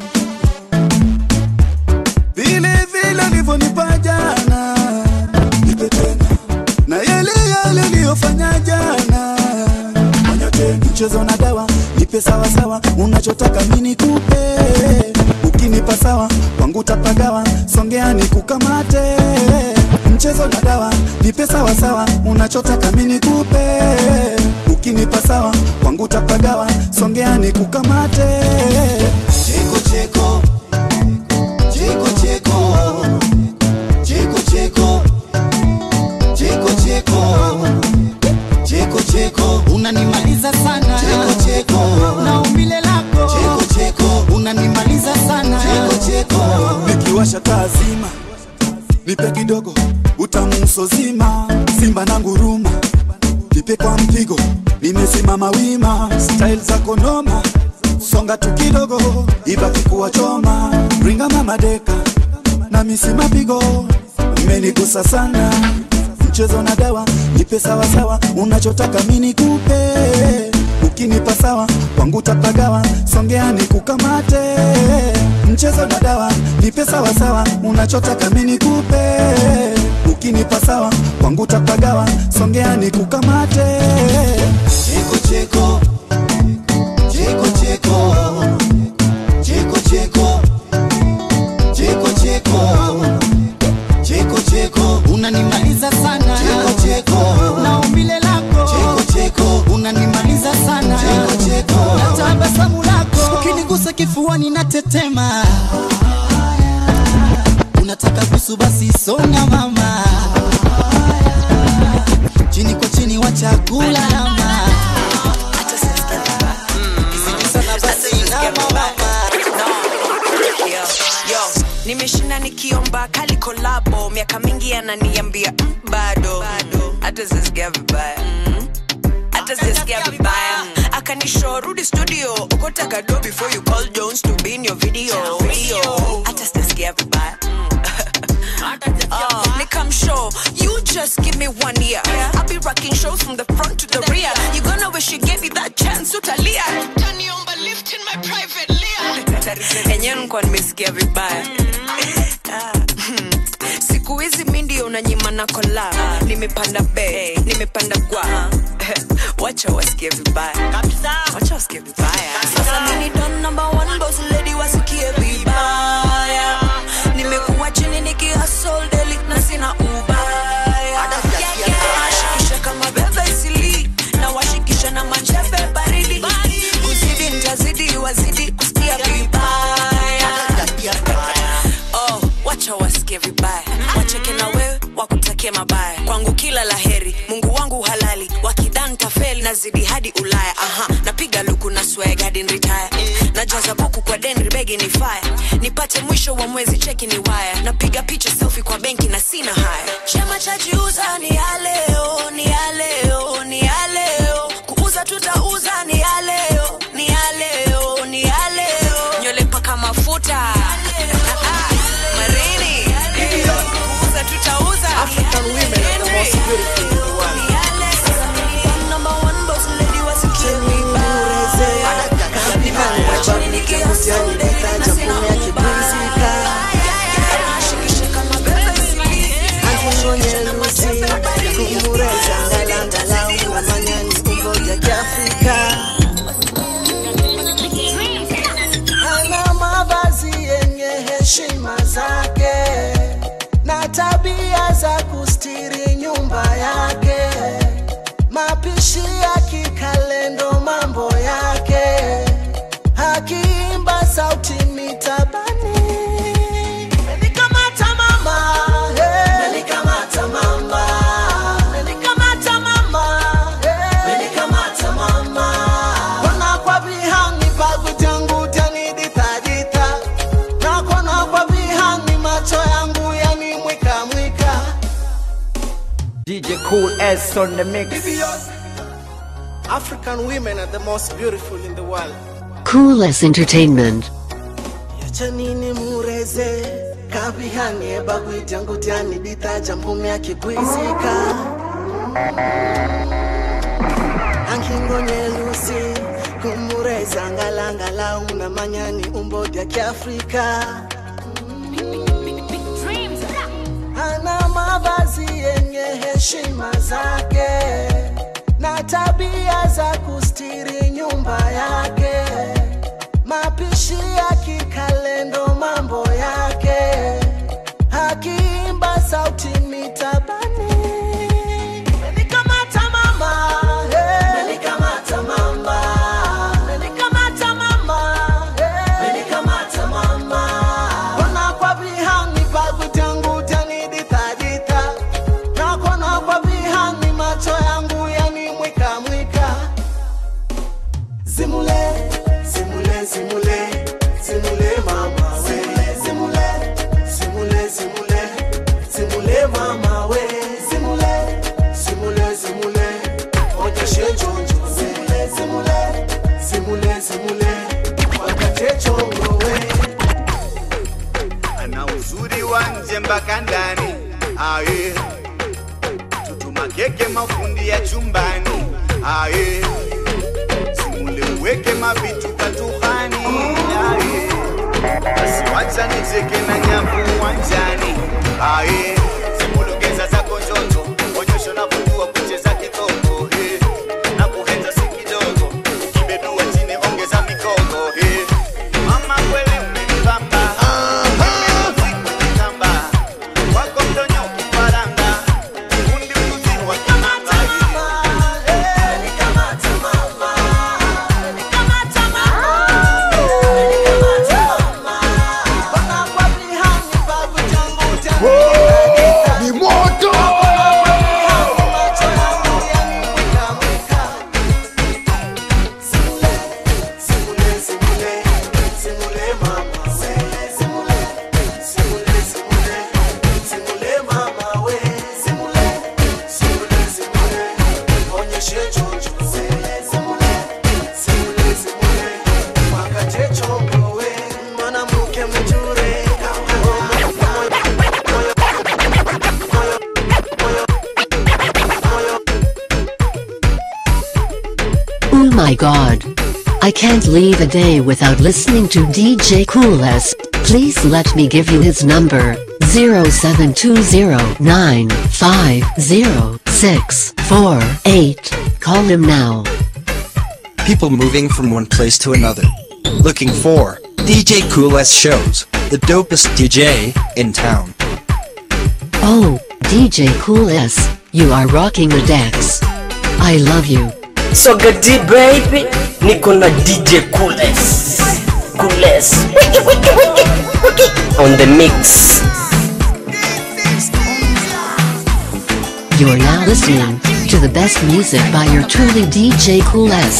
[SPEAKER 19] vile vile ulivyonipa jana nipe tena na yale yale uliyofanya jana fanya tena mchezo na dawa nipe sawa sawa unachotaka mimi nikupe ukinipa sawa kwangu tapagawa songea nikukamate mchezo na dawa nipe sawa sawa unachotaka mimi nikupe ukinipa sawa kwangu tapagawa songea nikukamate cheko cheko cheko cheko cheko cheko cheko cheko cheko cheko unanimaliza sana cheko cheko na umbile lako cheko cheko unanimaliza sana cheko cheko nikiwasha kazima nipe kidogo utamuso zima simba na nguruma nipe kwa mpigo nimesimama wima style za konoma songa tu kidogo ibaki kuwa choma ringa mama deka na misima pigo imenigusa sana mchezo na dawa nipe sawa sawa unachotaka mimi nikupe ukinipa sawa kwangu tapagawa songea nikukamate mchezo na dawa nipe sawa sawa unachotaka mimi nikupe ukinipa sawa kwangu tapagawa songea nikukamate cheko cheko cheko cheko cheko cheko cheko cheko cheko cheko unanimaliza sana cheko cheko na umbile lako cheko cheko unanimaliza sana cheko cheko na tabasamu lako ukinigusa kifuani natetema unataka busu basi songa mama chini kwa chini wacha kula nama hata sasa kisiki sana basi inama mama
[SPEAKER 7] jina nikiomba kali kolabo, miaka mingi ananiambia mm, bado hata zisikia vibaya mm. hata zisikia vibaya akanisho rudi studio ukotaka do before you call Jones to be in your video video hata zisikia vibaya Uh, Nikam show, you just give me one year. I'll be rocking shows from the front to the rear. You gonna wish you gave me that chance, utalia. Taniomba lift in my private layer. Enye nukwa nimesikia vibaya. Siku hizi mindi unanyima na kola. Nimepanda be, nimepanda gwa. Wacha wasikie vibaya. Wacha wasikie vibaya. Sasa mini don number one boss lady wasikie vibaya. Nimekuwa chini niki hustle daily na sina ubaya. Nashikisha kama bebe isili na washikisha na manchebe baridi. Uzidi nitazidi wazidi kusikia vibaya. Oh, wacha wasikie vibaya. Wacheke na wewe wakutakie mabaya. Kwangu kila laheri, Mungu wangu halali. Wakidanta fail nazidi hadi Ulaya. Aha, napiga luku na swag hadi retire. Najaza buku kwa dendri begi ni fire. Nipate mwisho wa mwezi cheki ni wire. Napiga picha selfie kwa benki na sina haya. Chema cha jiuza ni ya leo, ni ya leo, ni ya leo. Kuuza tutauza ni ya leo, ni ya leo, ni ya leo. Nywele paka mafuta Marini kuuza tutauza.
[SPEAKER 6] African women are the most beautiful in the world.
[SPEAKER 7] Number one boss lady wasikie vibaya.
[SPEAKER 9] Ana mavazi yenye heshima zake na tabia za kustiri nyumba yake, mapishi ya kikalendo mambo yake, akiimba sauti mitabani. Nenikamata mama, hey. Nenikamata mama, nenikamata mama, hey. Nenikamata mama. Kona kwa vihangi pagu jangu jani ditadita, na kona kwa vihangi macho yangu yani mwika mwika.
[SPEAKER 6] D J Cool S on the mix.
[SPEAKER 9] African women are the most beautiful in the world.
[SPEAKER 1] Coolest Entertainment.
[SPEAKER 9] Chanini mureze kabihani babu jangu jani dita jambume akikwizika. Ankingo nyelusi kumureza ngalanga la una manyani umbodi ya kiafrika. Ana mavazi yenye heshima zake na tabia za kustiri nyumba yake, mapishi ya kikalendo mambo yake, akiimba sauti mitabani. Nenikamata mama, hey. Nenikamata mama, nenikamata mama, hey. Nenikamata mama. Kona kwa vihangi pagu jangu jani ditadita, na kona kwa vihangi macho yangu yani mwika mwika. Zimule, zimule, zimule, zimule mama we. Zimule, zimule, zimule, zimule mama we. Zimule, zimule, zimule, onyeshe jonjo we. Zimule, zimule, zimule, wakate chongo we.
[SPEAKER 10] Ana uzuri wa nje mpaka ndani, aye. Tutuma keke mafundi ya chumbani, aye. Simule weke mabitu katuhani, aye. Basi wacha nicheke na nyavu wanjani, aye. Simulugeza zako njoto, onyesho na kujua kucheza kitoko, he. Na kuhenza si kidogo, kibedua chini ongeza mikogo, he. Mama kwele umenibamba, umenibamba, kitamba. Wako mtonyo kifaranga, undi unuzi wa kamata,
[SPEAKER 9] hey. Nenikamata mama, nenikamata mama, nenikamata mama. Kona kwa vihangi pagu jangu jani.
[SPEAKER 1] my god. I can't leave a day without listening to D J Kool S. Please let me give you his number, zero seven two zero nine five zero six four eight. Call him now.
[SPEAKER 13] People moving from one place to another, looking for D J Kool S shows, the dopest D J in town.
[SPEAKER 1] Oh, D J Kool S, you are rocking the decks. I love you.
[SPEAKER 15] So good D baby, niko na D J Kool S. Kool S. Wiki wiki wiki wiki on the mix.
[SPEAKER 1] You're now listening to the best music by your truly D J Kool S.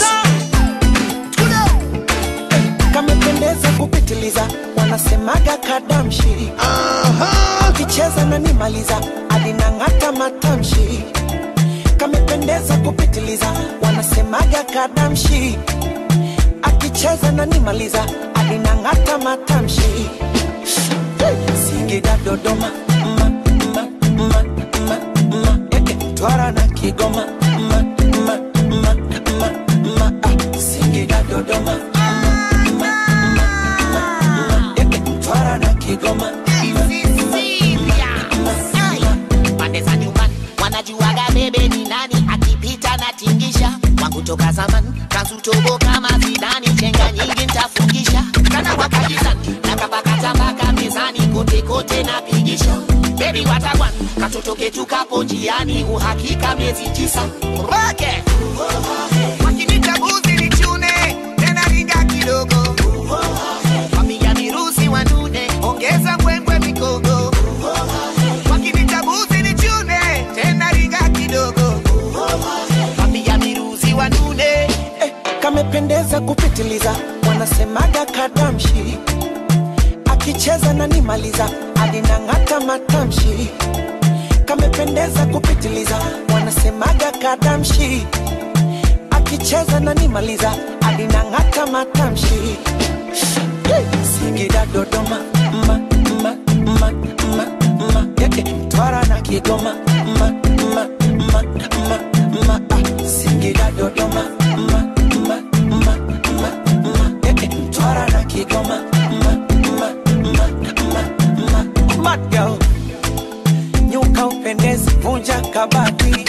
[SPEAKER 19] Kamependeza kupitiliza, wanasemaga kadamshi. Aha, kicheza na nimaliza, alinangata matamshi. Kamependeza kupitiliza, wanasemaga kadamshi. Akicheza na nimaliza, alinangata matamshi. Singida Dodoma, ma, ma, ma, ma, ma, eh, eh, Twara na Kigoma, ma, ma, ma, ma, ma, ah, Singida Dodoma, ma, ma, ma, ma, eh, eh, Twara na Kigoma.
[SPEAKER 23] Pande za nyumbani wanajuaga bebe ni nani, akipita na tingisha wangu toka zamani, kazutobo kama Zidani, chenga nyingi nitafungisha kana wakajizani na kabakata mpaka mezani, kote kote na pigisha baby watagwan katoto ketu kapo njiani, uhakika miezi tisa roke wakinitabuzi ni chune tena ringa kidogo, wapiga mirusi wanune ongeza mbwembwe mikogo, wakinitabuzi ni chune tena ringa kidogo, wapiga mirusi wanune.
[SPEAKER 19] Eh, kamependeza kupitiliza, wanasemaga kadamshi. Akicheza na nimaliza, alinangata matamshi. Kamependeza kupitiliza, wanasemaga kadamshi. Akicheza na nimaliza, alinangata matamshi. Singida Dodoma, ma, ma, ma, ma, ma, eh, eh, Twara na Kigoma, ma, ma, ma, ma, ma, ah, Singida Dodoma, ma, ma, ma, ma, ma, eh, eh, Twara na Kigoma, ma, ma, ma, ma, ma, mad girl, nyuka upendezi, vunja kabati,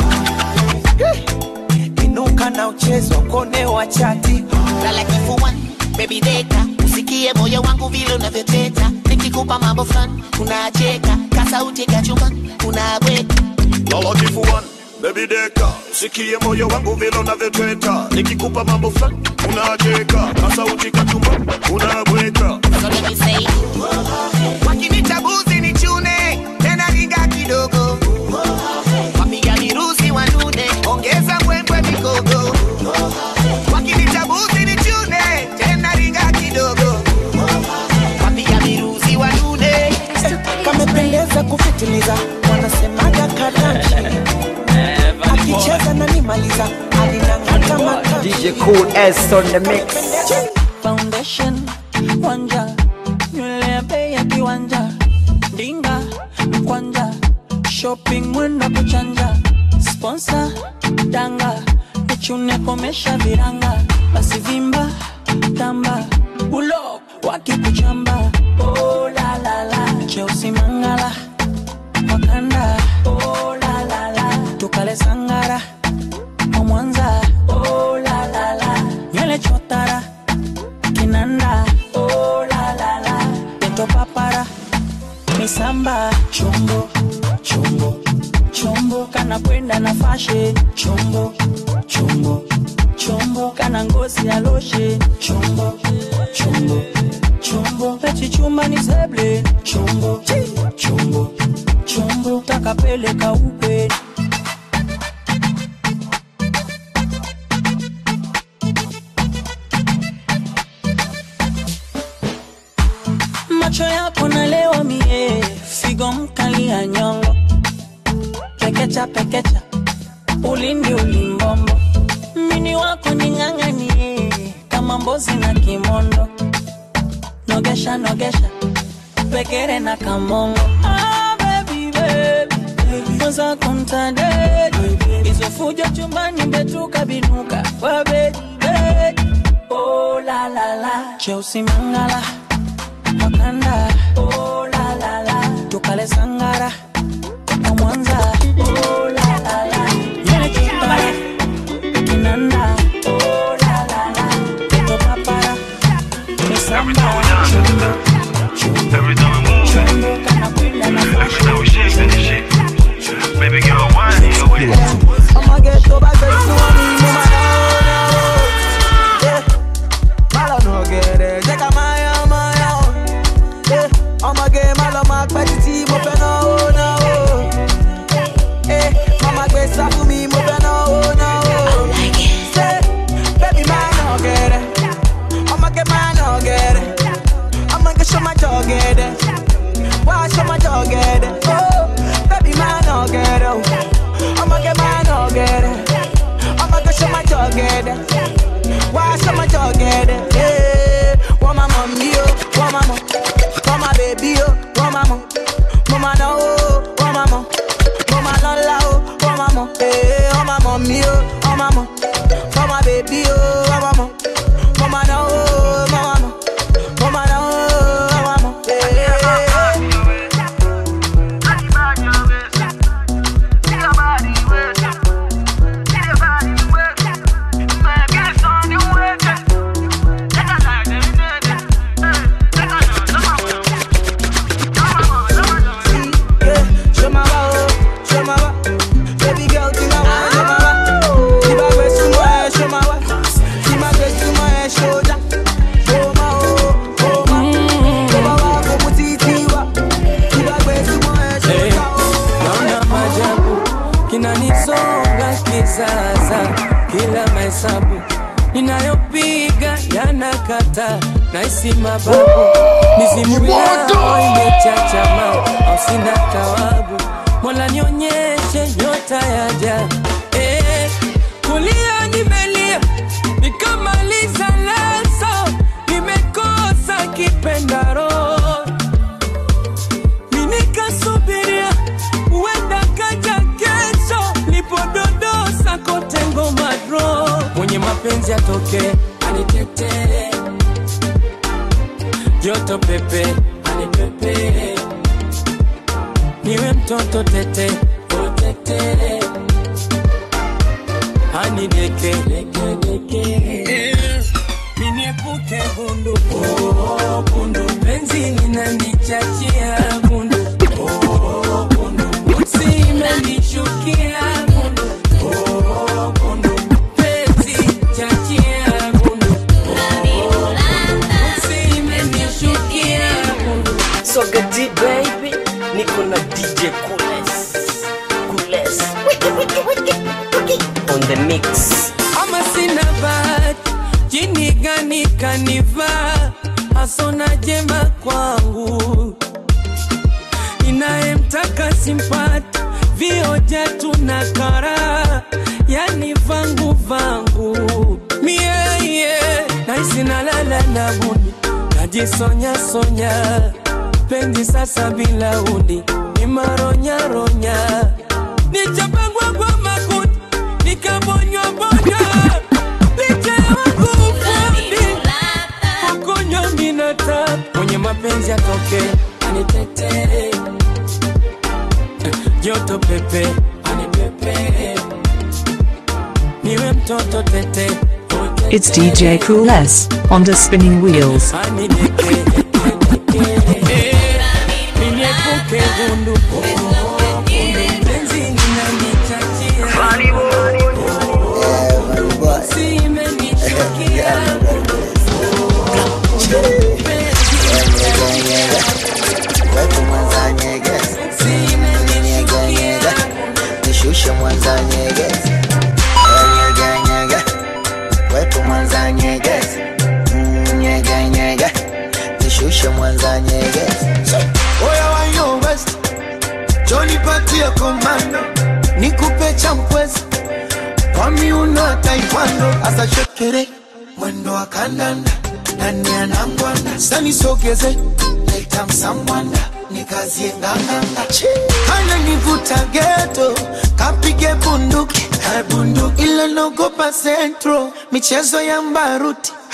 [SPEAKER 19] inuka na uchezo kone wa chati,
[SPEAKER 23] lala kifuani baby deka, usikie moyo wangu vile unavyoteta, nikikupa mambo fulani unacheka, kasauti kachumbani unabweka.
[SPEAKER 8] Lala kifuani baby deka, usikie moyo wangu vile unavyoteta, nikikupa mambo fulani unacheka, kasauti kachumbani unabweka.
[SPEAKER 23] So let me say, wakinitabuzi ni chune tena ringa kidogo, wapiga mirusi wanune ongeza mbwembwe mikogo, wakinitabuzi ni chune tena ringa kidogo, wapiga mirusi wanune.
[SPEAKER 19] Kamependeza kufitiliza, wanasemaga kadamshi. Akicheza na nimaliza, alinangata matamshi.
[SPEAKER 6] D J Kool S on the mix.
[SPEAKER 24] Foundation wanja, nywele ya bei ya kiwanja, dinga mkwanja, shopping mwenda kuchanja, sponsor danga, nichune komesha viranga, basi vimba tamba, ulo wakikuchamba, oh la la la, Chelsea Mangala Wakanda, oh la la la, tukale sangara Mwanza, oh la la la, nywele chotara Kinanda, oh la la la, teto papara Misamba, chombo, chombo, chombo, kana kwenda na fashe, chombo, chombo, chombo, kana ngozi ya loshe, chombo, chombo, chombo, pechi chuma ni zeble, chombo, chombo, chombo, takapeleka upe. Macho yako nalewa mie, figo mkali ya nyongo, pekecha pekecha, ulindi ulimbombo, mini wako ninganganie, kama mbozi na kimondo, nogesha nogesha, pekere na kamongo. Ah baby baby, moza kontadedi, izo fujo chumbani betuka binuka, wa baby baby. Cheusi Mangala, Wakanda, oh la la la, Tukale Sangara, Mwanza, oh la la la, Yene Chipara, Kinanda, oh la la la, Kito Papara, Misamba, Chundo, Chundo, Chundo, Kanakwila na
[SPEAKER 12] Every time we shake, finish shit. Baby girl, whine your way.
[SPEAKER 9] I'ma get to back to you, mama. Yeah, malo no get it. Check out my own, my own. Yeah, I'ma get malo mark by the team up and oh no. Yeah, mama get stuff for me, move and oh no. Say, baby man no get it. I'ma get man no get it. I'ma get show my dog get it. Why show my dog get it? Oh, baby man no get it. I'ma get mine, I'll get it. I'ma go show my dog get it. Why show my dog get it? Yeah. Want my mommy, oh, want my mom. Want my baby, oh, want my mom. Mama no, oh, want my mom. Mama no la, oh, want my mom. Hey, want my mommy, oh, want my mom. Want my baby, oh, want my mom. Mama no, oh, want my mom. Mama no, oh, want my mom. Hey.
[SPEAKER 24] Sasa kila mahesabu ninayopiga yanakata naisi mababu mizimu yao imechachama au sina tawabu Mola nionyeshe nyota yaja eh kulia nimelia nikamaliza leso nimekosa kipendaro minikasubiria uenda kaja kesho lipododosa kote ngoma dro mwenye mapenzi atoke anitete joto pepe anipepe niwe mtoto tete otete anideke deke deke miniepuke gundu oh gundu penzi linanichachia gundu oh gundu usimenishukia gundu oh gundu penzi chachia gundu oh usimenishukia gundu
[SPEAKER 15] So good D baby, niko na D J Coolest, Coolest, wiki wiki wiki wiki on the mix.
[SPEAKER 24] Ama sina bahati, jini gani kanivaa, asona jema kwangu. Ninayemtaka simpati, vioja tunakara, yani vangu vangu. Mie ye, naisi nalala na buni, najisonya sonya, pendi sasa bila uni, ni maronya ronya. Nichapangwa kwa makuti, nikabonywa bonya, licha wangu ufundi, ukonyo minata, mwenye mapenzi atoke, anitete, joto pepe, anipepe, niwe mtoto tete.
[SPEAKER 3] It's D J Coolest on the spinning wheels.
[SPEAKER 14] Nishushe mwanza nyegezi nyega nyega wetu mwanza nyegezi nyega nyega nishushe mwanza nyegezi
[SPEAKER 11] Oya wa yo west Johnny patia komando nikupe champwezi kwa miuno wa taekwondo asa shekere mwendo wa kandanda nani anangwanda sani sogeze leta msamwanda nikazie nganganga kana nivuta ghetto kapige bunduki bunduki ila nogopa centro michezo ya mbaruti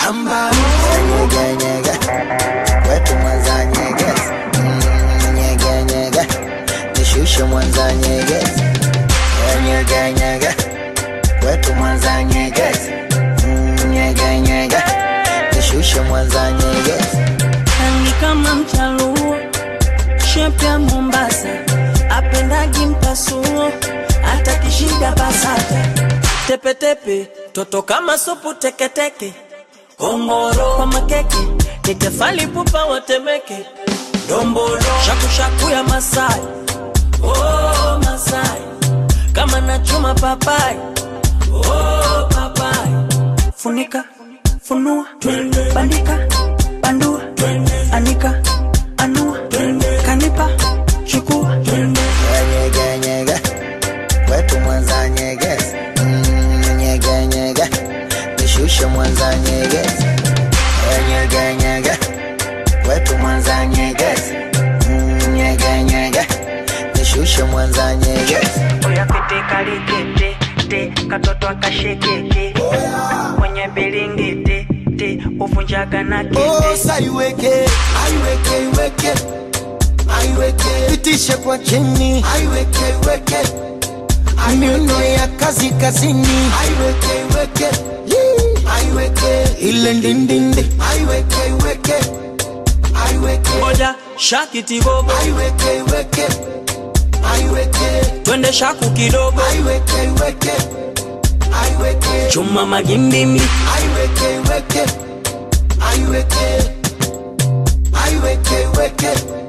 [SPEAKER 11] amba
[SPEAKER 14] nyege nyege wetu Mwanza nyegezi mm, nyege nyege nishushe Mwanza nyegezi nyege nyege wetu Mwanza nyegezi mm, nyege nyege nishushe Mwanza nyegezi
[SPEAKER 24] Rangi kama mchaluo shepu ya Mombasa apendagi mpasuo hata kishida basata tepe tepe toto kama supu teke teke Kongoro kwa makeke nitefali pupa watemeke Dombolo shaku shaku ya Masai oh Masai kama nachuma papai oh papai funika funua bandika bandua anika anua kanipa chukua
[SPEAKER 14] nyege nyege wetu Mwanza nyegezi mm, nyege nyege nishushe Mwanza nyegezi nyege nyege wetu Mwanza nyegezi mm, nyege nyege nishushe Mwanza nyegezi
[SPEAKER 24] oya kete kalikete te katoto akashekeke kwenye bilingiti te uvunjaga na kete
[SPEAKER 11] oh saiweke aiweke iweke aiweke pitishe kwa chini aiweke iweke miuno ya kazi kazini aiweke iweke aiweke ile ndindindi aiweke iweke aiweke
[SPEAKER 24] moja shakiti bobo
[SPEAKER 11] aiweke iweke aiweke
[SPEAKER 24] twende shaku kidogo
[SPEAKER 11] aiweke iweke aiweke
[SPEAKER 24] chuma magimbimi
[SPEAKER 11] aiweke iweke aiweke aiweke iweke